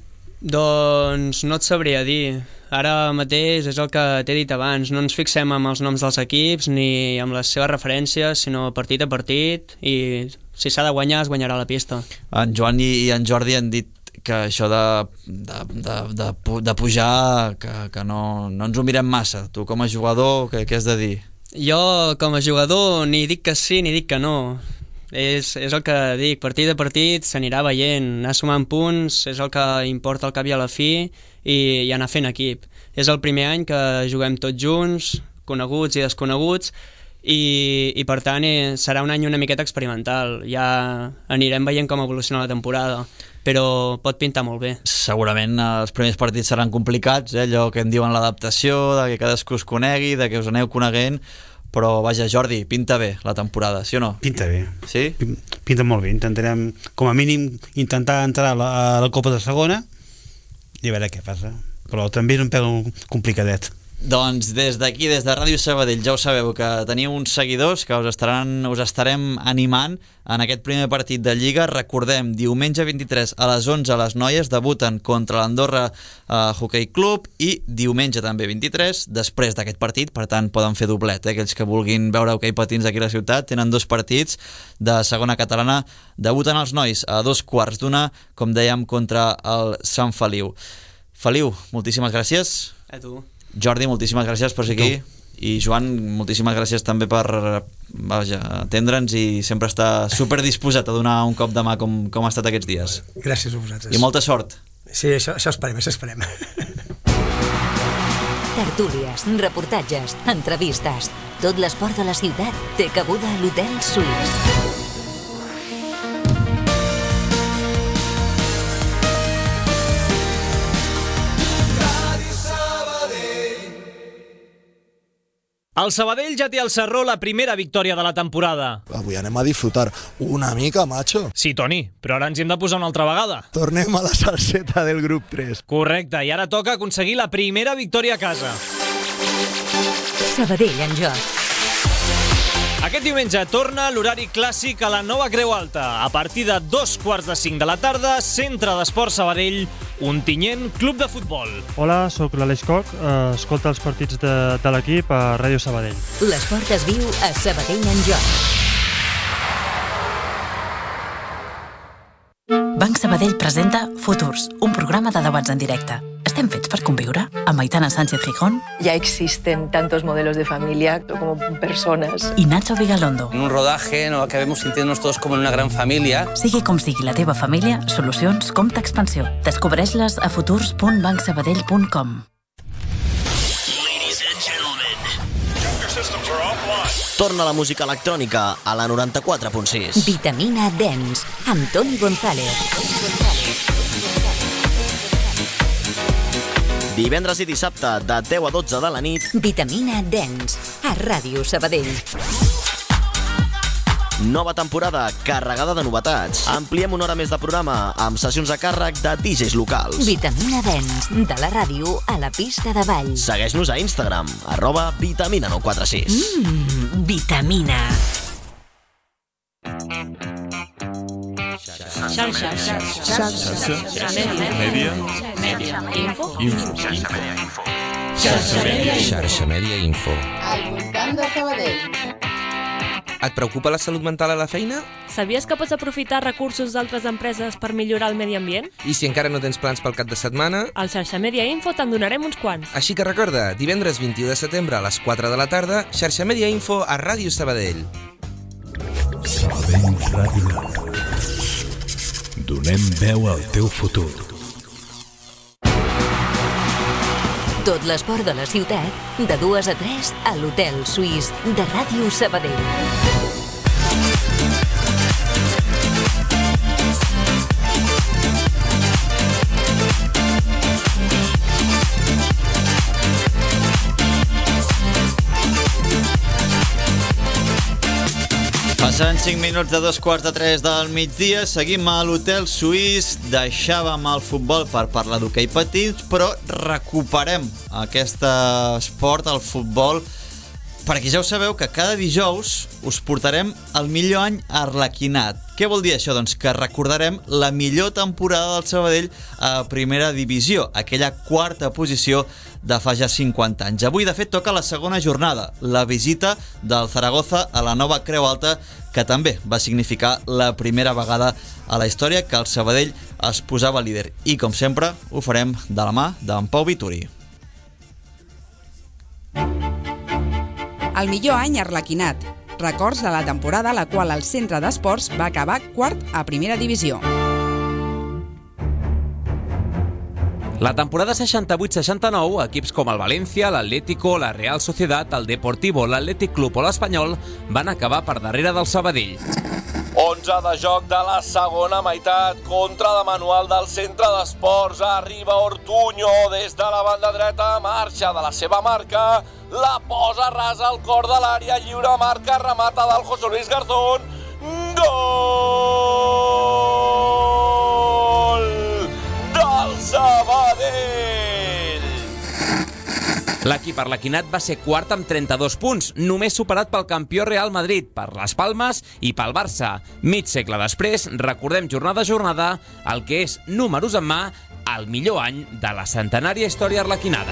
Doncs no et sabria dir. Ara mateix és el que t'he dit abans, no ens fixem amb els noms dels equips ni amb les seves referències, sinó partit a partit, i si s'ha de guanyar, es guanyarà la pista. En Joan i en Jordi han dit que això de, de, de, de, de pujar, que, que no, no ens ho mirem massa. Tu com a jugador, què, què has de dir? Jo com a jugador ni dic que sí ni dic que no. És, és el que dic, partit a partit s'anirà veient, anar sumant punts és el que importa al cap i a la fi, i, i anar fent equip. És el primer any que juguem tots junts, coneguts i desconeguts, i, i per tant eh, serà un any una miqueta experimental. Ja anirem veient com evoluciona la temporada, però pot pintar molt bé. Segurament els primers partits seran complicats, eh? Allò que en diuen l'adaptació, de que cadascú es conegui, de que us aneu coneguent, però vaja, Jordi, pinta bé la temporada, sí o no? Pinta bé. Sí? Pinta molt bé. Intentarem, com a mínim, intentar entrar a la, a la Copa de Segona i a veure què passa. Però també és un pèl complicadet. Doncs des d'aquí, des de Ràdio Sabadell, ja ho sabeu, que teniu uns seguidors que us, estaran, us estarem animant en aquest primer partit de Lliga. Recordem, diumenge vint-i-tres a les onze les noies debuten contra l'Andorra eh, Hockey Club, i diumenge també vint-i-tres, després d'aquest partit, per tant poden fer doblet, eh? Aquells que vulguin veure hoquei patins aquí a la ciutat tenen dos partits de segona catalana. Debuten els nois a dos quarts d'una, com dèiem, contra el Sant Feliu. Feliu, moltíssimes gràcies. A tu. Jordi, moltíssimes gràcies per ser aquí, i Joan, moltíssimes gràcies també per vaja, atendre'ns i sempre estar superdisposat a donar un cop de mà com, com ha estat aquests dies. Gràcies a vosaltres. I molta sort. Sí, això, això esperem, això esperem. Tertúlies, reportatges, entrevistes. Tot l'esport de la ciutat té cabuda a l'Hotel Suís. El Sabadell ja té al Sarró la primera victòria de la temporada. Avui anem a disfrutar una mica, macho. Sí, Toni, però ara ens hi hem de posar una altra vegada. Tornem a la salseta del grup tres. Correcte, i ara toca aconseguir la primera victòria a casa. Sabadell en joc. Aquest diumenge torna l'horari clàssic a la nova Creu Alta. A partir de dos quarts de cinc de la tarda, Centre d'Esport Sabadell, Ontinyent Club de Futbol. Hola, sóc l'Aleix Coc, eh, escolta els partits de, de l'equip a Ràdio Sabadell. L'esport es viu a Sabadell en joc. Banc Sabadell presenta Futurs, un programa de debats en directe. ¿Estem fets per conviure? Amb Aitana Sánchez Gijón. Ya existen tantos modelos de familia como personas. Y Nacho Vigalondo. En un rodaje no acabemos sintiéndonos todos como en una gran familia. Sigui com sigui la teva família, solucions Compte Expansió. Descobreix-les a futurs punt banc sabadell punt com. Torna la música electrònica a la noranta-quatre punt sis. Vitamina Dance, amb Toni González. Divendres i dissabte, de deu a dotze de la nit. Vitamina Dance, a Ràdio Sabadell. Nova temporada carregada de novetats. Ampliem una hora més de programa amb sessions a càrrec de D Js locals. Vitamina Dance, de la ràdio a la pista de ball. Segueix-nos a Instagram, arroba vitamina nou quatre sis. Mmm, vitamina. Xarxa. Xarxa. Mèdia. Info. Xarxa Mèdia. Xarxa Mèdia Info. Al voltant de Sabadell. Et preocupa la salut mental a la feina? Sabies que pots aprofitar recursos d'altres empreses per millorar el medi ambient? I si encara no tens plans pel cap de setmana? Al Xarxa Mèdia Info te'n donarem uns quants. Així que recorda, divendres vint-i-u de setembre a les quatre de la tarda, Xarxa Mèdia Info a Ràdio Sabadell. Sabadell Ràdio. Donem veu al teu futur. Tot l'esport de la ciutat, de dues a tres a l'Hotel Suís de Ràdio Sabadell. Passant cinc minuts de dos quarts de tres del migdia, seguim a l'Hotel Suís. Deixàvem el futbol per parlar d'hoquei patins, però recuperem aquest esport, el futbol, perquè ja ho sabeu que cada dijous us portarem el millor any arlequinat. Què vol dir això? Doncs que recordarem la millor temporada del Sabadell a primera divisió, aquella quarta posició de fa ja cinquanta anys. Avui, de fet, toca la segona jornada, la visita del Zaragoza a la nova Creu Alta, que també va significar la primera vegada a la història que el Sabadell es posava líder. I, com sempre, ho farem de la mà d'en Pau Vituri. El millor any arlequinat. Records de la temporada a la qual el centre d'esports va acabar quart a primera divisió. La temporada seixanta-vuit seixanta-nou, equips com el València, l'Atlético, la Real Sociedad, el Deportivo, l'Atlètic Club o l'Espanyol van acabar per darrere del Sabadell. onze de joc de la segona meitat, contra de manual del centre d'esports. Arriba Ortuño des de la banda dreta, marxa de la seva marca, la posa rasa al cor de l'àrea, lliure marca, remata del José Luis Garzón. Gol del Sabadell! L'equip arlequinat va ser quart amb trenta-dos punts, només superat pel campió Real Madrid, per les Palmes i pel Barça. Mig segle després, recordem jornada a jornada el que és, números en mà, el millor any de la centenària història arlequinada.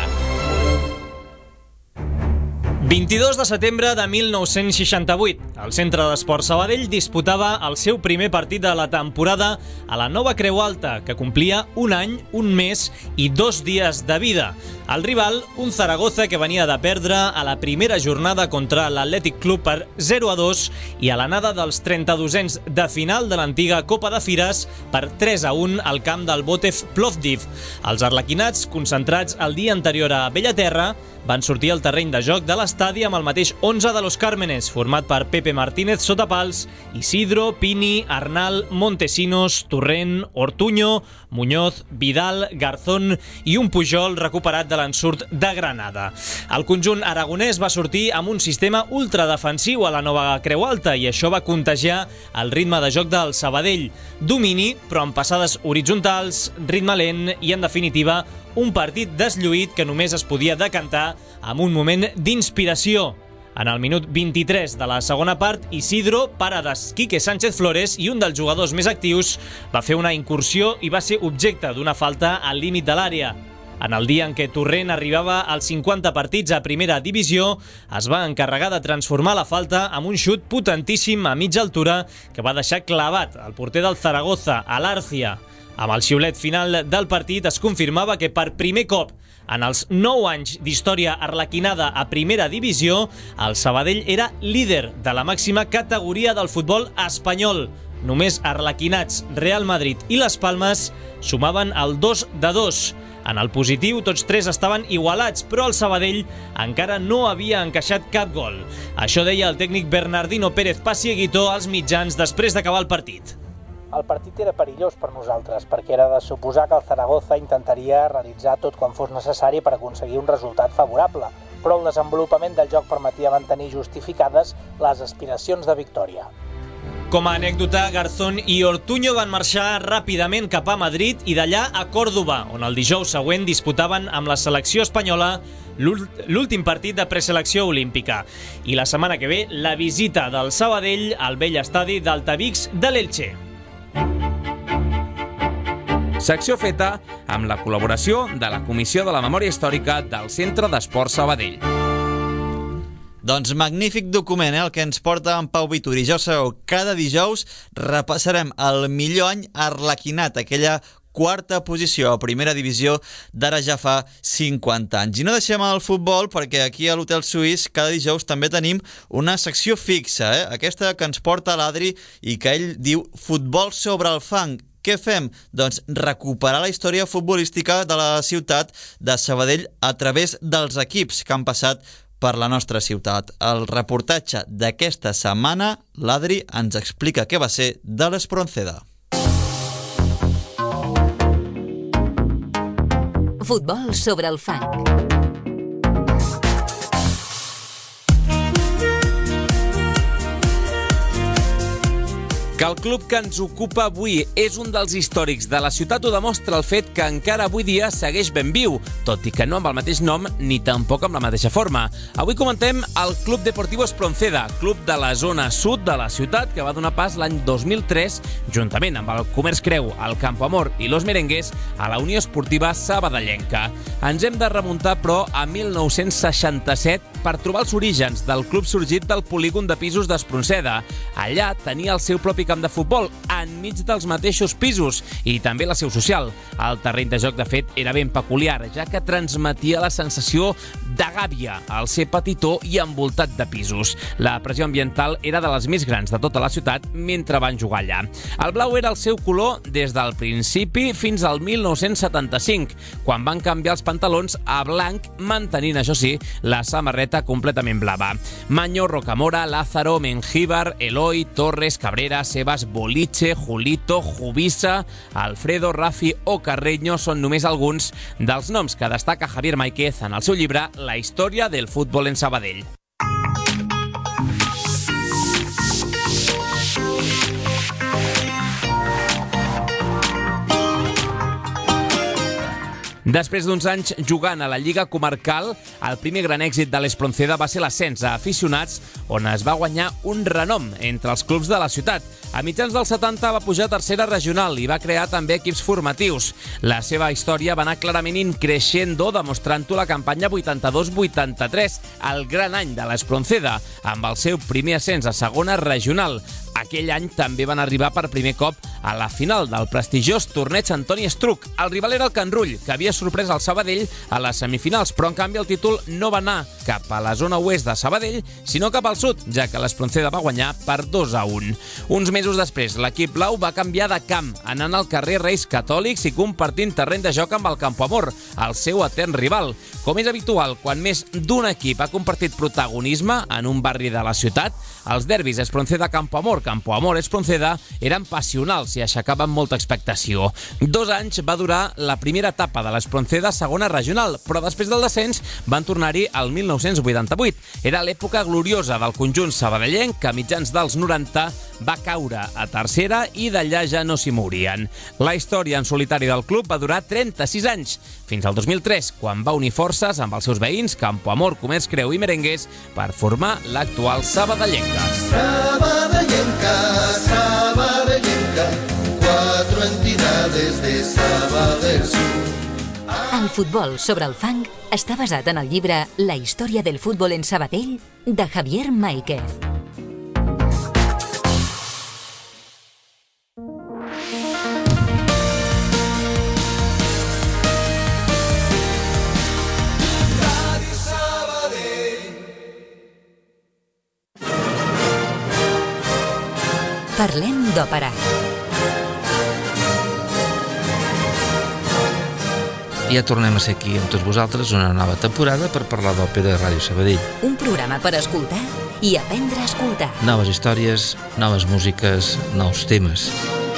vint-i-dos de setembre de mil nou-cents seixanta-vuit. El Centre d'Esports Sabadell disputava el seu primer partit de la temporada a la nova Creu Alta, que complia un any, un mes i dos dies de vida. El rival, un Zaragoza que venia de perdre a la primera jornada contra l'Atlètic Club per zero a dos i a l'anada dels trenta-dosens de final de l'antiga Copa de Fires per tres a un al camp del Botev Plovdiv. Els arlequinats, concentrats el dia anterior a Bellaterra, van sortir al terreny de joc de l'estadi amb el mateix onze de Los Cármenes, format per Pepe Martínez sota pals, Isidro, Pini, Arnal, Montesinos, Torrent, Ortuño, Muñoz, Vidal, Garzón i un Pujol recuperat de l'ensurt de Granada. El conjunt aragonès va sortir amb un sistema ultradefensiu a la nova Creu Alta i això va contagiar el ritme de joc del Sabadell. Domini, però amb passades horitzontals, ritme lent i, en definitiva, un partit deslluït que només es podia decantar amb un moment d'inspiració. En el minut vint-i-tres de la segona part, Isidro, pare de Quique Sánchez Flores i un dels jugadors més actius, va fer una incursió i va ser objecte d'una falta al límit de l'àrea. En el dia en què Torrent arribava als cinquanta partits a primera divisió, es va encarregar de transformar la falta amb un xut potentíssim a mitja altura que va deixar clavat el porter del Zaragoza, a l'Arcia. Amb el xiulet final del partit es confirmava que per primer cop en els nou anys d'història arlequinada a primera divisió, el Sabadell era líder de la màxima categoria del futbol espanyol. Només arlequinats, Real Madrid i les Palmes sumaven el dos de dos. En el positiu, tots tres estaven igualats, però el Sabadell encara no havia encaixat cap gol. Això deia el tècnic Bernardino Pérez Pasieguito als mitjans després d'acabar el partit. El partit era perillós per nosaltres, perquè era de suposar que el Zaragoza intentaria realitzar tot quan fos necessari per aconseguir un resultat favorable, però el desenvolupament del joc permetia mantenir justificades les aspiracions de victòria. Com a anècdota, Garzón i Ortuño van marxar ràpidament cap a Madrid i d'allà a Còrdova, on el dijous següent disputaven amb la selecció espanyola l'últim partit de preselecció olímpica. I la setmana que ve, la visita del Sabadell al vell estadi d'Altavics de l'Elche. Secció feta amb la col·laboració de la Comissió de la Memòria Històrica del Centre d'Esports Sabadell. Doncs magnífic document, eh, el que ens porta en Pau Vituri. Ja ho sabeu, cada dijous repassarem el millor any arlequinat, aquella quarta posició a primera divisió d'ara ja fa cinquanta anys. I no deixem el futbol perquè aquí a l'Hotel Suís cada dijous també tenim una secció fixa, eh? Aquesta que ens porta l'Adri i que ell diu Futbol sobre el fang. Què fem? Doncs recuperar la història futbolística de la ciutat de Sabadell a través dels equips que han passat per la nostra ciutat. El reportatge d'aquesta setmana, l'Adri ens explica què va ser de l'Espronceda. Futbol sobre el fang. Que el club que ens ocupa avui és un dels històrics de la ciutat ho demostra el fet que encara avui dia segueix ben viu, tot i que no amb el mateix nom ni tampoc amb la mateixa forma. Avui comentem el Club Deportivo Espronceda, club de la zona sud de la ciutat que va donar pas l'any dos mil tres, juntament amb el Comerç Creu, el Campo Amor i los Merengues, a la Unió Esportiva Sabadellenca. Ens hem de remuntar, però, a mil nou-cents seixanta-set per trobar els orígens del club sorgit del polígon de pisos d'Espronceda. Allà tenia el seu propi camp de futbol, enmig dels mateixos pisos, i també la seu social. El terreny de joc, de fet, era ben peculiar, ja que transmetia la sensació de gàbia al ser petitó i envoltat de pisos. La pressió ambiental era de les més grans de tota la ciutat mentre van jugar allà. El blau era el seu color des del principi fins al mil nou-cents setanta-cinc, quan van canviar els pantalons a blanc, mantenint, això sí, la samarreta completament blava. Maño, Rocamora, Lázaro, Mengíbar, Eloi, Torres, Cabrera, Sebas, Boliche, Julito, Jubisa, Alfredo, Rafi o Carreño són només alguns dels noms que destaca Javier Máiquez en el seu llibre La història del futbol en Sabadell. Després d'uns anys jugant a la Lliga Comarcal, el primer gran èxit de l'Espronceda va ser l'ascens a aficionats, on es va guanyar un renom entre els clubs de la ciutat. A mitjans dels setanta va pujar a tercera regional i va crear també equips formatius. La seva història va anar clarament increixendo, demostrant-ho la campanya vuitanta-dos vuitanta-tres, el gran any de l'Espronceda, amb el seu primer ascens a segona regional. Aquell any també van arribar per primer cop a la final del prestigiós torneig Antoni Estruc. El rival era el Can Rull, que havia sorprès el Sabadell a les semifinals, però en canvi el títol no va anar cap a la zona oest de Sabadell, sinó cap al sud, ja que l'Espronceda va guanyar per dos a un. Uns mesos després, l'equip blau va canviar de camp, anant al carrer Reis Catòlics i compartint terreny de joc amb el Campo Amor, el seu etern rival. Com és habitual, quan més d'un equip ha compartit protagonisme en un barri de la ciutat, els derbis Espronceda-Campo Amor, Campo Amor-Espronceda eren passionals i aixecaven molta expectació. Dos anys va durar la primera etapa de l'Espronceda segona regional, però després del descens van tornar-hi al mil nou-cents vuitanta-vuit. Era l'època gloriosa del conjunt sabadellenc, que a mitjans dels noranta va caure a tercera i d'allà ja no s'hi mourien. La història en solitari del club va durar trenta-sis anys, fins al dos mil tres, quan va unir forces amb els seus veïns Campo Amor, Comerç Creu i Merengues per formar l'actual Sabadellenca. Sabadellenca, Sabadellenca, cuatro entidades de Sabadell Sur. El futbol sobre el fang està basat en el llibre La història del futbol en Sabadell de Javier Máiquez. Parlem d'òpera. Ja tornem a ser aquí amb tots vosaltres una nova temporada per parlar d'òpera a Ràdio Sabadell. Un programa per escoltar i aprendre a escoltar. Noves històries, noves músiques, nous temes.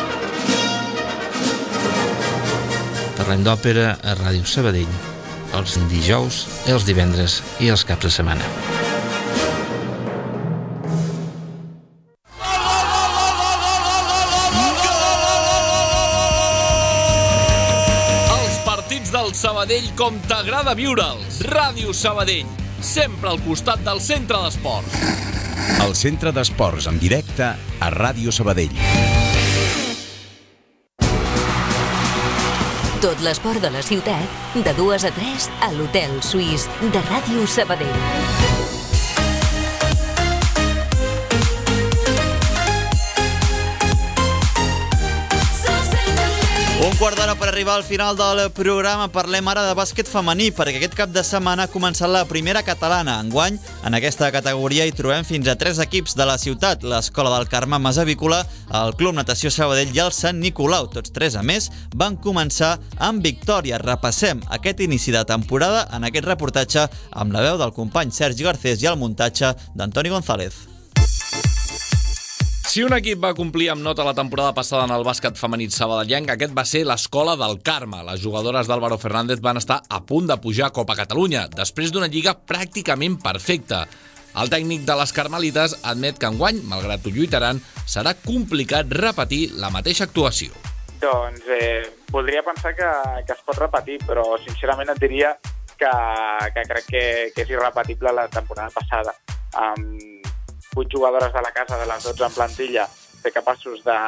Parlem d'òpera a Ràdio Sabadell, els dijous, els divendres i els caps de setmana. Del Sabadell com t'agrada viure'ls. Ràdio Sabadell, sempre al costat del centre d'esports. El centre d'esports en directe a Ràdio Sabadell. Tot l'esport de la ciutat, de dues a tres a l'Hotel Suís de Ràdio Sabadell. Un quart d'hora per arribar al final del programa. Parlem ara de bàsquet femení, perquè aquest cap de setmana ha començat la primera catalana. Enguany, en aquesta categoria hi trobem fins a tres equips de la ciutat: l'Escola del Carme Masavícola, el Club Natació Sabadell i el Sant Nicolau. Tots tres, a més, van començar amb victòria. Repassem aquest inici de temporada en aquest reportatge amb la veu del company Sergi Garcés i el muntatge d'Antoni González. Si un equip va complir amb nota la temporada passada en el bàsquet femení sabadellenc, aquest va ser l'Escola del Carme. Les jugadores d'Álvaro Fernández van estar a punt de pujar a Copa Catalunya, després d'una lliga pràcticament perfecta. El tècnic de les carmelites admet que enguany, malgrat ho lluitaran, serà complicat repetir la mateixa actuació. Doncs eh, voldria pensar que, que es pot repetir, però sincerament et diria que, que crec que, que és irrepetible la temporada passada. Um, vuit jugadores de la casa, de les dotze en plantilla, ser capaços de,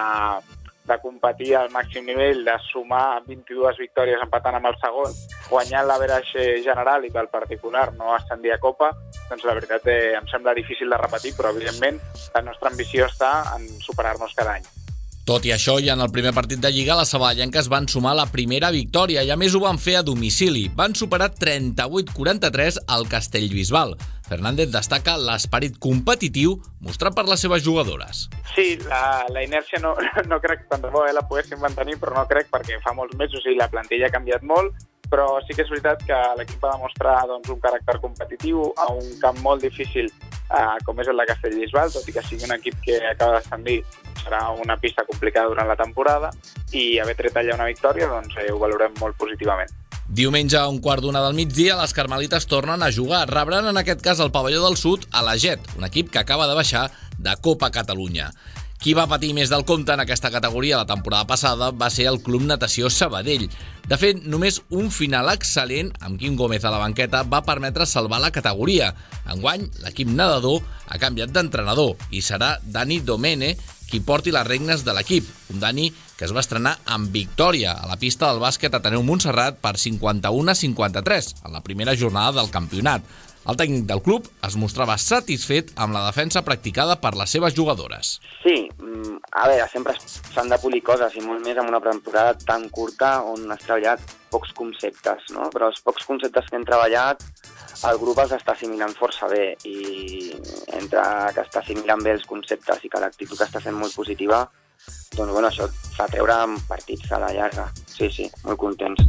de competir al màxim nivell, de sumar vint-i-dues victòries empatant amb el segon, guanyant l'average general i que el particular no ascendia a Copa, doncs la veritat eh, em sembla difícil de repetir, però evidentment la nostra ambició està en superar-nos cada any. Tot i això, ja en el primer partit de Lliga, les sabadellenques van sumar la primera victòria i a més ho van fer a domicili. Van superar trenta-vuit a quaranta-tres al Castellbisbal. Fernández destaca l'esperit competitiu mostrat per les seves jugadores. Sí, la, la inèrcia no, no crec tant de bo eh, la poguéssim mantenir, però no crec perquè fa molts mesos i la plantilla ha canviat molt, però sí que és veritat que l'equip va demostrar doncs, un caràcter competitiu a un camp molt difícil eh, com és el de Castellbisbal, tot i que sigui un equip que acaba d'ascendir, serà una pista complicada durant la temporada i haver tret allà una victòria doncs, eh, ho valorem molt positivament. Diumenge a un quart d'una del migdia, les carmelites tornen a jugar. Rebran en aquest cas el pavelló del Sud a la Jet, un equip que acaba de baixar de Copa Catalunya. Qui va patir més del compte en aquesta categoria la temporada passada va ser el Club Natació Sabadell. De fet, només un final excel·lent, amb Quim Gómez a la banqueta, va permetre salvar la categoria. Enguany, l'equip nedador ha canviat d'entrenador i serà Dani Domene qui porti les regnes de l'equip. Un Dani que es va estrenar amb victòria a la pista del bàsquet Ateneu Montserrat per cinquanta-u a cinquanta-tres en la primera jornada del campionat. El tècnic del club es mostrava satisfet amb la defensa practicada per les seves jugadores. Sí, a veure, sempre s'han de polir coses i molt més amb una temporada tan curta on has treballat pocs conceptes, no? Però els pocs conceptes que hem treballat el grup els està assimilant força bé i entre que està assimilant bé els conceptes i que l'actitud està sent molt positiva, doncs bueno, això fa treure partits a la llarga. Sí, sí, molt contents.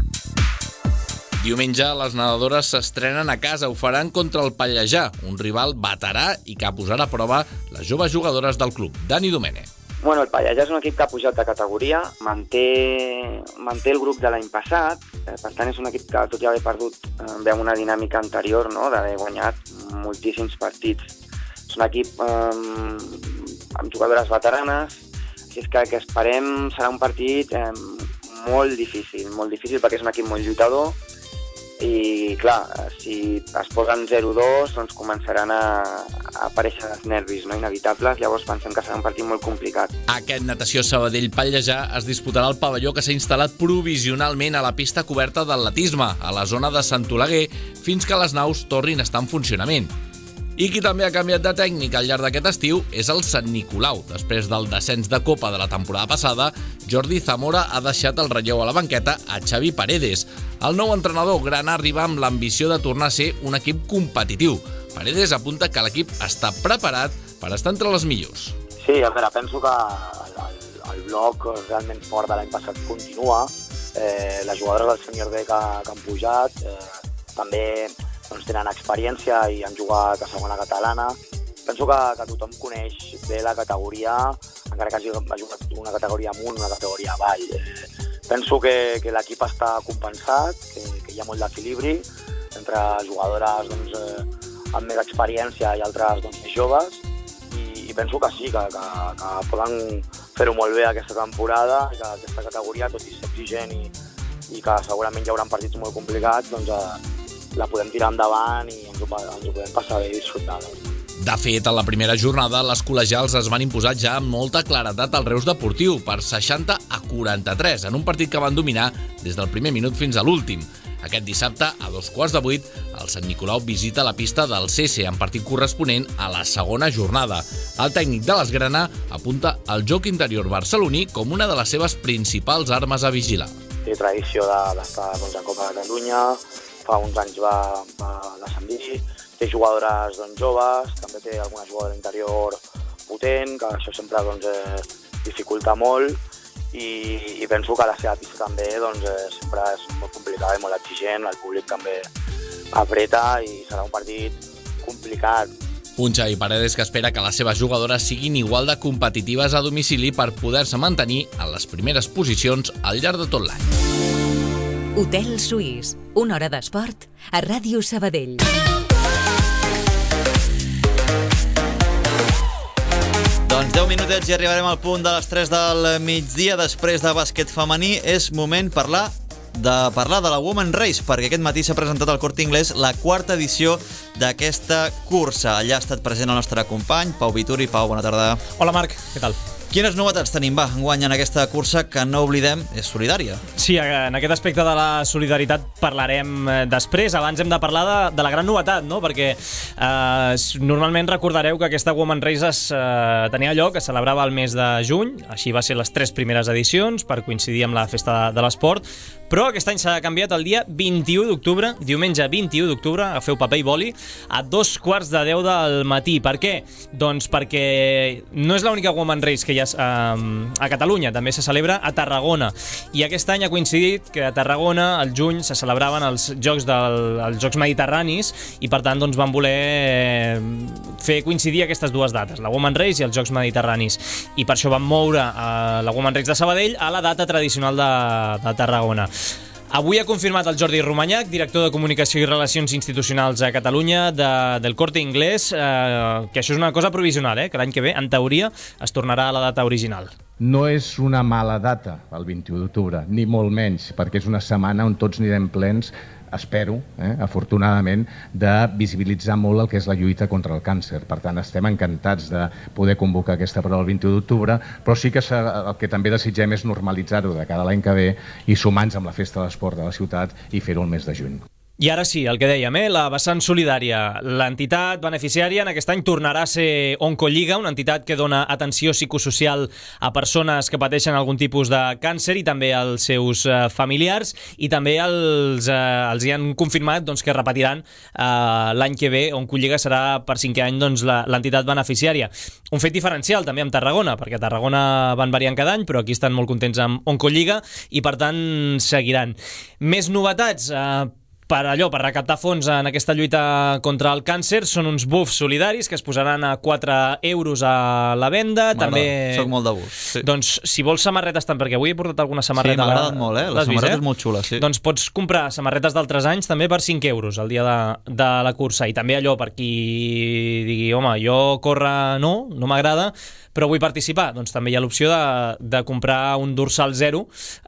Diumenge, les nedadores s'estrenen a casa. Ho faran contra el Pallejà, un rival veterà i que posarà a prova les joves jugadores del club. Dani Domene. Bueno, el Pallejà és un equip que ha pujat de categoria, manté, manté el grup de l'any passat, per tant és un equip que, tot i haver perdut, ve amb una dinàmica anterior, no?, d'haver guanyat moltíssims partits. És un equip eh, amb jugadores veteranes, així és que el que esperem serà un partit eh, molt difícil, molt difícil perquè és un equip molt lluitador, i clar, si es posen zero dos doncs començaran a, a aparèixer els nervis, no?, inevitables, llavors pensem que serà un partit molt complicat. Aquest Natació Sabadell-Pallejà es disputarà al pavelló que s'ha instal·lat provisionalment a la pista coberta d'atletisme, a la zona de Sant Oleguer, fins que les naus tornin a estar en funcionament. I qui també ha canviat de tècnic al llarg d'aquest estiu és el Sant Nicolau. Després del descens de Copa de la temporada passada, Jordi Zamora ha deixat el relleu a la banqueta a Xavi Paredes. El nou entrenador grana arriba amb l'ambició de tornar a ser un equip competitiu. Paredes apunta que l'equip està preparat per estar entre les millors. Sí, a veure, penso que el, el, el bloc realment fort de l'any passat continua. Eh, les jugadores del Senior B que, que han pujat eh, també doncs, tenen experiència i han jugat a segona catalana. Penso que, que tothom coneix bé la categoria, encara que hagi jugat una categoria amunt, una categoria avall. Eh, penso que, que l'equip està compensat, que, que hi ha molt d'equilibri entre jugadores doncs, eh, amb més experiència i altres doncs, més joves, i, i penso que sí, que, que, que poden fer-ho molt bé aquesta temporada, i que aquesta categoria, tot i ser exigent i, i que segurament hi haurà partits molt complicats, doncs eh, la podem tirar endavant i ens ho, ens ho podem passar bé i disfrutar. De fet, en la primera jornada, les col·legials es van imposar ja amb molta claredat al Reus Deportiu per seixanta a quaranta-tres, en un partit que van dominar des del primer minut fins a l'últim. Aquest dissabte, a dos quarts de vuit, el Sant Nicolau visita la pista del C S, en partit corresponent a la segona jornada. El tècnic de l'Esgrana apunta al joc interior barceloní com una de les seves principals armes a vigilar. té tradició d'estar de, doncs, a Copa de Catalunya, fa uns anys va, va descendir, té jugadores doncs, joves, també té alguna jugadora interior potent, que això sempre doncs, eh, dificulta molt, i, i penso que la seva pista també doncs, eh, sempre és molt complicada i molt exigent, el públic també apreta i serà un partit complicat. Un Xavi Paredes que espera que les seves jugadores siguin igual de competitives a domicili per poder-se mantenir en les primeres posicions al llarg de tot l'any. Hotel Suís, una hora d'esport a Ràdio Sabadell. Doncs deu minutets i arribarem al punt de les tres del migdia. Després de bàsquet femení és moment parlar de parlar de la Women Race, perquè aquest matí s'ha presentat al Corte Inglés la quarta edició d'aquesta cursa. Allà ha estat present el nostre company, Pau Vituri. Pau, bona tarda. Hola, Marc, què tal? Quines novetats tenim, va, enguany en aquesta cursa que, no oblidem, és solidària? Sí, en aquest aspecte de la solidaritat parlarem després. Abans hem de parlar de, de la gran novetat, no? Perquè eh, normalment recordareu que aquesta Women Race es eh, tenia lloc, es celebrava el mes de juny, així va ser les tres primeres edicions, per coincidir amb la festa de, de l'esport, però aquest any s'ha canviat el dia vint-i-u d'octubre, diumenge vint-i-u d'octubre, agafeu paper i boli, a dos quarts de deu del matí. Per què? Doncs perquè no és l'única Women Race que hi ha a Catalunya, també se celebra a Tarragona, i aquest any ha coincidit que a Tarragona al juny se celebraven els Jocs, del, els Jocs Mediterranis, i per tant doncs, van voler fer coincidir aquestes dues dates, la Women Race i els Jocs Mediterranis, i per això van moure a la Women Race de Sabadell a la data tradicional de, de Tarragona. Avui ha confirmat el Jordi Romanyac, director de Comunicació i Relacions Institucionals a Catalunya de, del Corte Inglés, eh, que això és una cosa provisional, eh, que l'any que ve, en teoria, es tornarà a la data original. No és una mala data, el vint-i-u d'octubre, ni molt menys, perquè és una setmana on tots anirem plens, espero, eh, afortunadament, de visibilitzar molt el que és la lluita contra el càncer. Per tant, estem encantats de poder convocar aquesta prova el vint-i-u d'octubre, però sí que el que també desitgem és normalitzar-ho de cada l'any que ve i sumar-nos amb la Festa de l'Esport de la ciutat i fer-ho el mes de juny. I ara sí, el que dèiem, eh? la vessant solidària. L'entitat beneficiària en aquest any tornarà a ser Oncolliga, una entitat que dona atenció psicosocial a persones que pateixen algun tipus de càncer i també als seus eh, familiars, i també els, eh, els hi han confirmat doncs, que repetiran eh, l'any que ve. Oncolliga serà per cinquè any doncs, l'entitat beneficiària. Un fet diferencial també amb Tarragona, perquè a Tarragona van variant cada any, però aquí estan molt contents amb Oncolliga i per tant seguiran. Més novetats, eh, per allò, per recaptar fons en aquesta lluita contra el càncer, són uns bufs solidaris que es posaran a quatre euros a la venda. També... Soc molt de buf. Sí. Doncs si vols samarretes, tant perquè avui he portat alguna samarreta. Sí, m'ha agradat molt, eh? La samarreta vist, eh? és molt xula, sí. Doncs pots comprar samarretes d'altres anys també per cinc euros el dia de, de la cursa. I també allò, per qui digui, home, jo córrer no, no m'agrada, però vull participar, doncs també hi ha l'opció de, de comprar un dorsal zero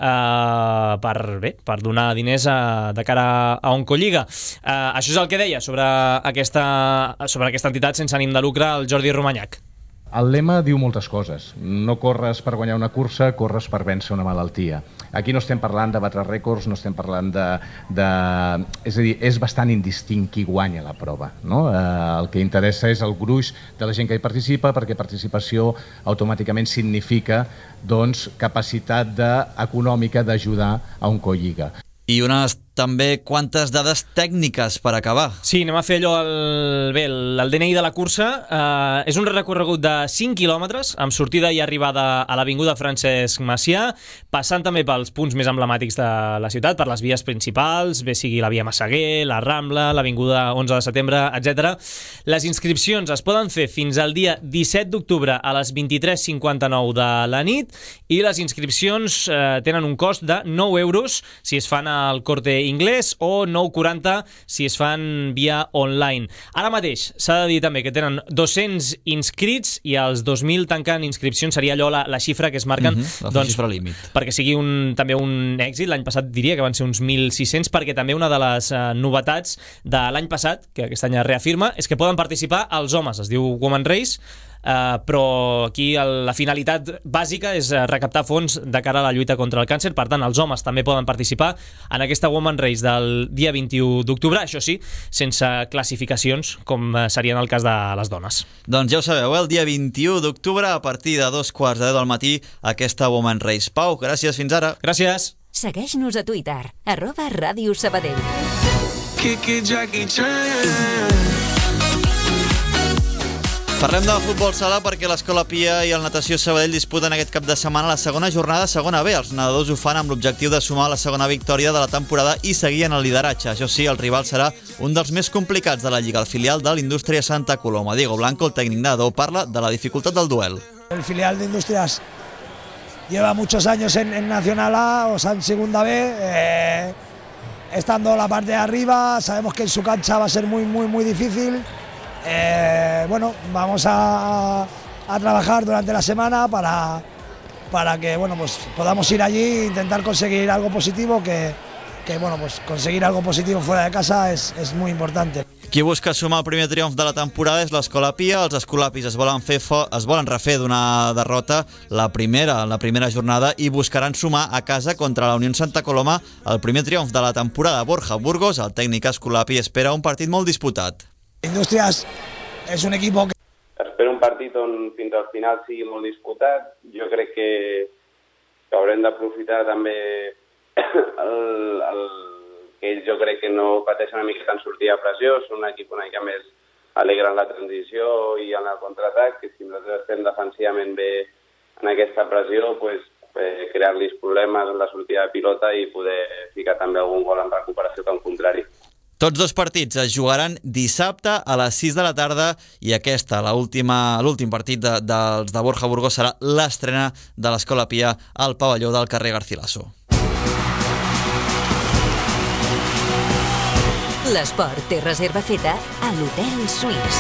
eh, per, bé, per donar diners a, de cara a Oncolliga. Eh, això és el que deia sobre aquesta, sobre aquesta entitat sense ànim de lucre el Jordi Romanyac. El lema diu moltes coses. No corres per guanyar una cursa, corres per vèncer una malaltia. Aquí no estem parlant de batre rècords, no estem parlant de... de... És a dir, és bastant indistint qui guanya la prova, no? Eh, el que interessa és el gruix de la gent que hi participa, perquè participació automàticament significa doncs, capacitat de, econòmica d'ajudar a Oncolliga. I unes també quantes dades tècniques per acabar. Sí, anem a fer allò, el, bé, el, el D N I de la cursa. Eh, és un recorregut de cinc quilòmetres, amb sortida i arribada a l'avinguda Francesc Macià, passant també pels punts més emblemàtics de la ciutat, per les vies principals, bé sigui la via Massaguer, la Rambla, l'avinguda onze de setembre, etcètera. Les inscripcions es poden fer fins al dia disset d'octubre a les vint-i-tres cinquanta-nou de la nit, i les inscripcions eh, tenen un cost de nou euros si es fan al Corte Inglés o nou quaranta si es fan via online. Ara mateix s'ha de dir també que tenen dos-cents inscrits i els dos mil tancant inscripcions, seria allò la, la xifra que es marquen, mm-hmm, la doncs, xifra límit, perquè sigui un, també un èxit. L'any passat diria que van ser uns mil sis-cents, perquè també una de les uh, novetats de l'any passat, que aquest any es reafirma, és que poden participar els homes. Es diu Women Race, Uh, però aquí el, la finalitat bàsica és uh, recaptar fons de cara a la lluita contra el càncer. Per tant, els homes també poden participar en aquesta Women Race del dia vint-i-u d'octubre, això sí, sense classificacions, com uh, seria en el cas de les dones. Doncs ja ho sabeu, el dia vint-i-u d'octubre, a partir de dos quarts de deu del matí, aquesta Women Race. Pau, gràcies, fins ara. Gràcies. Segueix-nos a Twitter, arroba Ràdio Sabadell. Parlem de futbol sala perquè l'Escola Pia i el Natació Sabadell disputen aquest cap de setmana la segona jornada segona B. Els nedadors ho fan amb l'objectiu de sumar la segona victòria de la temporada i seguir en el lideratge. Això sí, el rival serà un dels més complicats de la Lliga, el filial de l'Indústria Santa Coloma. Diego Blanco, el tècnic nedador, parla de la dificultat del duel. El filial de Industrias lleva muchos años en, en Nacional A, o sea, en Segunda B, eh, estando la parte de arriba, sabemos que en su cancha va a ser muy, muy, muy difícil. Eh, bueno, vamos a, a trabajar durante la semana para, para que bueno, pues podamos ir allí e intentar conseguir algo positivo, que, que bueno, pues conseguir algo positivo fuera de casa es, es muy importante. Qui busca sumar el primer triomf de la temporada és l'Escola Pia. Els escolapis es volen, fer fo es volen refer d'una derrota la primera, la primera jornada i buscaran sumar a casa contra la Unió Santa Coloma el primer triomf de la temporada. Borja Burgos, el tècnic escolapi, espera un partit molt disputat. Industrias és un equip que... Espero un partit on fins al final sigui molt disputat. Jo crec que, que haurem d'aprofitar també el, el, que ells jo crec que no pateixen una mica en sortir a pressió. Són un equip una mica més alegre en la transició i en el contraatac, que si nosaltres estem defensivament bé en aquesta pressió, pues, eh, crear-los problemes en la sortida de pilota i poder ficar també algun gol en recuperació que en contrari. Tots dos partits es jugaran dissabte a les sis de la tarda i aquesta, l'últim partit de, dels de Borja Burgos, serà l'estrena de l'Escola Pia al pavelló del carrer Garcilaso. L'esport té reserva feta a l'Hotel Suís.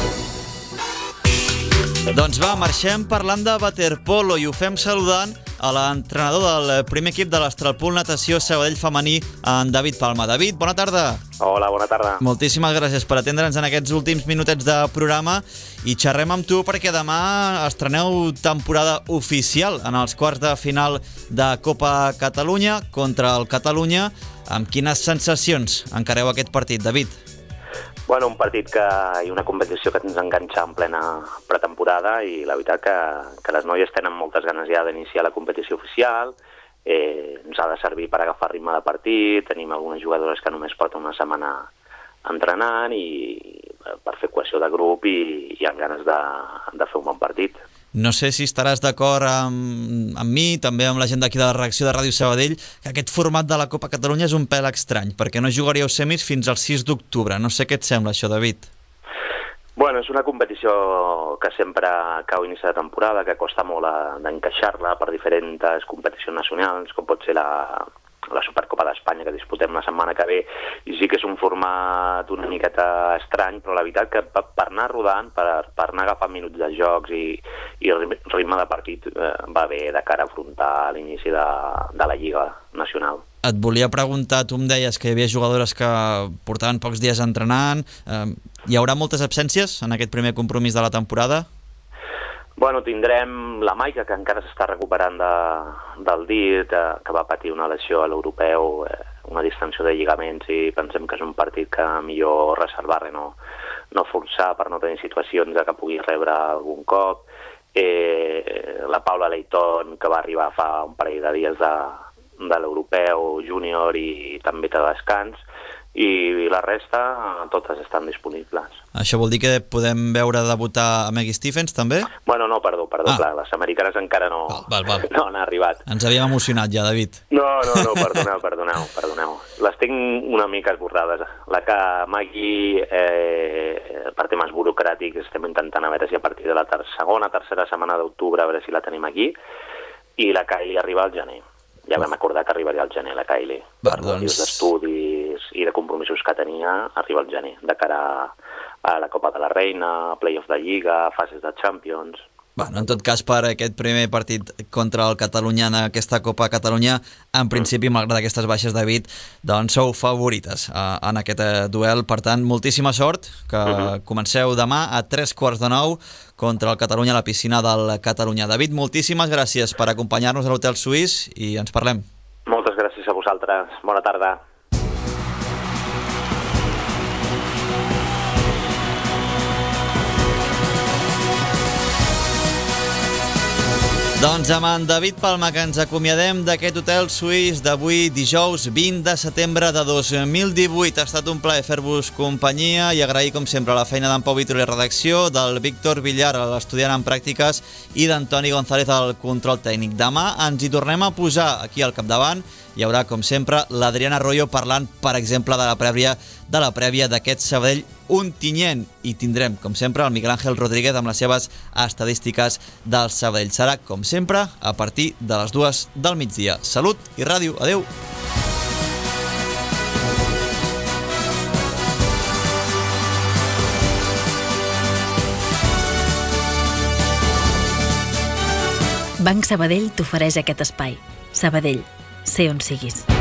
Doncs va, marxem parlant de waterpolo i ho fem saludant a l'entrenador del primer equip de l'Astralpool Natació Sabadell femení, en David Palma. David, bona tarda. Hola, bona tarda. Moltíssimes gràcies per atendre'ns en aquests últims minutets de programa i xerrem amb tu perquè demà estreneu temporada oficial en els quarts de final de Copa Catalunya contra el Catalunya. Amb quines sensacions encareu aquest partit, David? Bueno, un partit que, i una competició que ens enganxa en plena pretemporada i la veritat que, que les noies tenen moltes ganes ja d'iniciar la competició oficial, eh, ens ha de servir per agafar ritme de partit, tenim algunes jugadores que només porten una setmana entrenant i per fer cohesió de grup i, i amb ganes de, de fer un bon partit. No sé si estaràs d'acord amb, amb mi, també amb la gent d'aquí de la redacció de Ràdio Sabadell, que aquest format de la Copa Catalunya és un pèl estrany, perquè no jugaríeu semis fins al sis d'octubre. No sé què et sembla això, David. Bueno, és una competició que sempre cau inici de temporada, que costa molt d'encaixar-la per diferents competicions nacionals, com pot ser la, la Supercopa d'Espanya que disputem la setmana que ve, i sí que és un format una miqueta estrany, però la veritat que per anar rodant, per, per anar agafant minuts de jocs i, i ritme de partit eh, va bé de cara a afrontar l'inici de, de la Lliga Nacional. Et volia preguntar, tu em deies que hi havia jugadores que portaven pocs dies entrenant, eh, hi haurà moltes absències en aquest primer compromís de la temporada? Bueno, tindrem la Maica, que encara s'està recuperant de, del dit, que, que va patir una lesió a l'europeu, eh, una distensió de lligaments, i pensem que és un partit que millor reservar i no, no forçar per no tenir situacions de que pugui rebre algun cop. Eh, la Paula Leighton, que va arribar fa un parell de dies de, de l'europeu júnior i també té descans, i la resta totes estan disponibles. Això vol dir que podem veure debutar a Maggie Stephens també? Bueno, no, perdó, perdó, ah. clar, les americanes encara no, val, val. no han arribat. Ens havíem emocionat ja, David. No, no, no, perdoneu, perdoneu, perdoneu. Les tinc una mica esborrades. La que Maggie, eh, per temes burocràtics, estem intentant a veure si a partir de la ter segona, tercera setmana d'octubre, a veure si la tenim aquí, i la Kylie arriba al gener. Ja vam acordar que arribaria al gener, la Kylie. Va, per doncs... motius d'estudis i de compromisos que tenia, arriba al gener, de cara a la Copa de la Reina, play-off de Lliga, fases de Champions... Bueno, en tot cas, per aquest primer partit contra el Catalunya en aquesta Copa Catalunya, en principi, mm. malgrat aquestes baixes, David, doncs sou favorites uh, en aquest uh, duel. Per tant, moltíssima sort, que mm-hmm. comenceu demà a tres quarts de nou contra el Catalunya a la piscina del Catalunya. David, moltíssimes gràcies per acompanyar-nos a l'Hotel Suís i ens parlem. Moltes gràcies a vosaltres. Bona tarda. Doncs amb en David Palma que ens acomiadem d'aquest hotel suís d'avui dijous vint de setembre de dos mil divuit. Ha estat un plaer fer-vos companyia i agrair com sempre la feina d'en Pau Vitor i redacció, del Víctor Villar, l'estudiant en pràctiques, i d'Antoni González al control tècnic. Demà ens hi tornem a posar aquí al capdavant. Hi haurà, com sempre, l'Adriana Arroyo parlant, per exemple, de la prèvia de la prèvia d'aquest Sabadell Ontinyent. I tindrem, com sempre, el Miguel Ángel Rodríguez amb les seves estadístiques del Sabadell. Serà, com sempre, a partir de les dues del migdia. Salut i ràdio. Adéu. Banc Sabadell t'ofereix aquest espai. Sabadell, sé on siguis.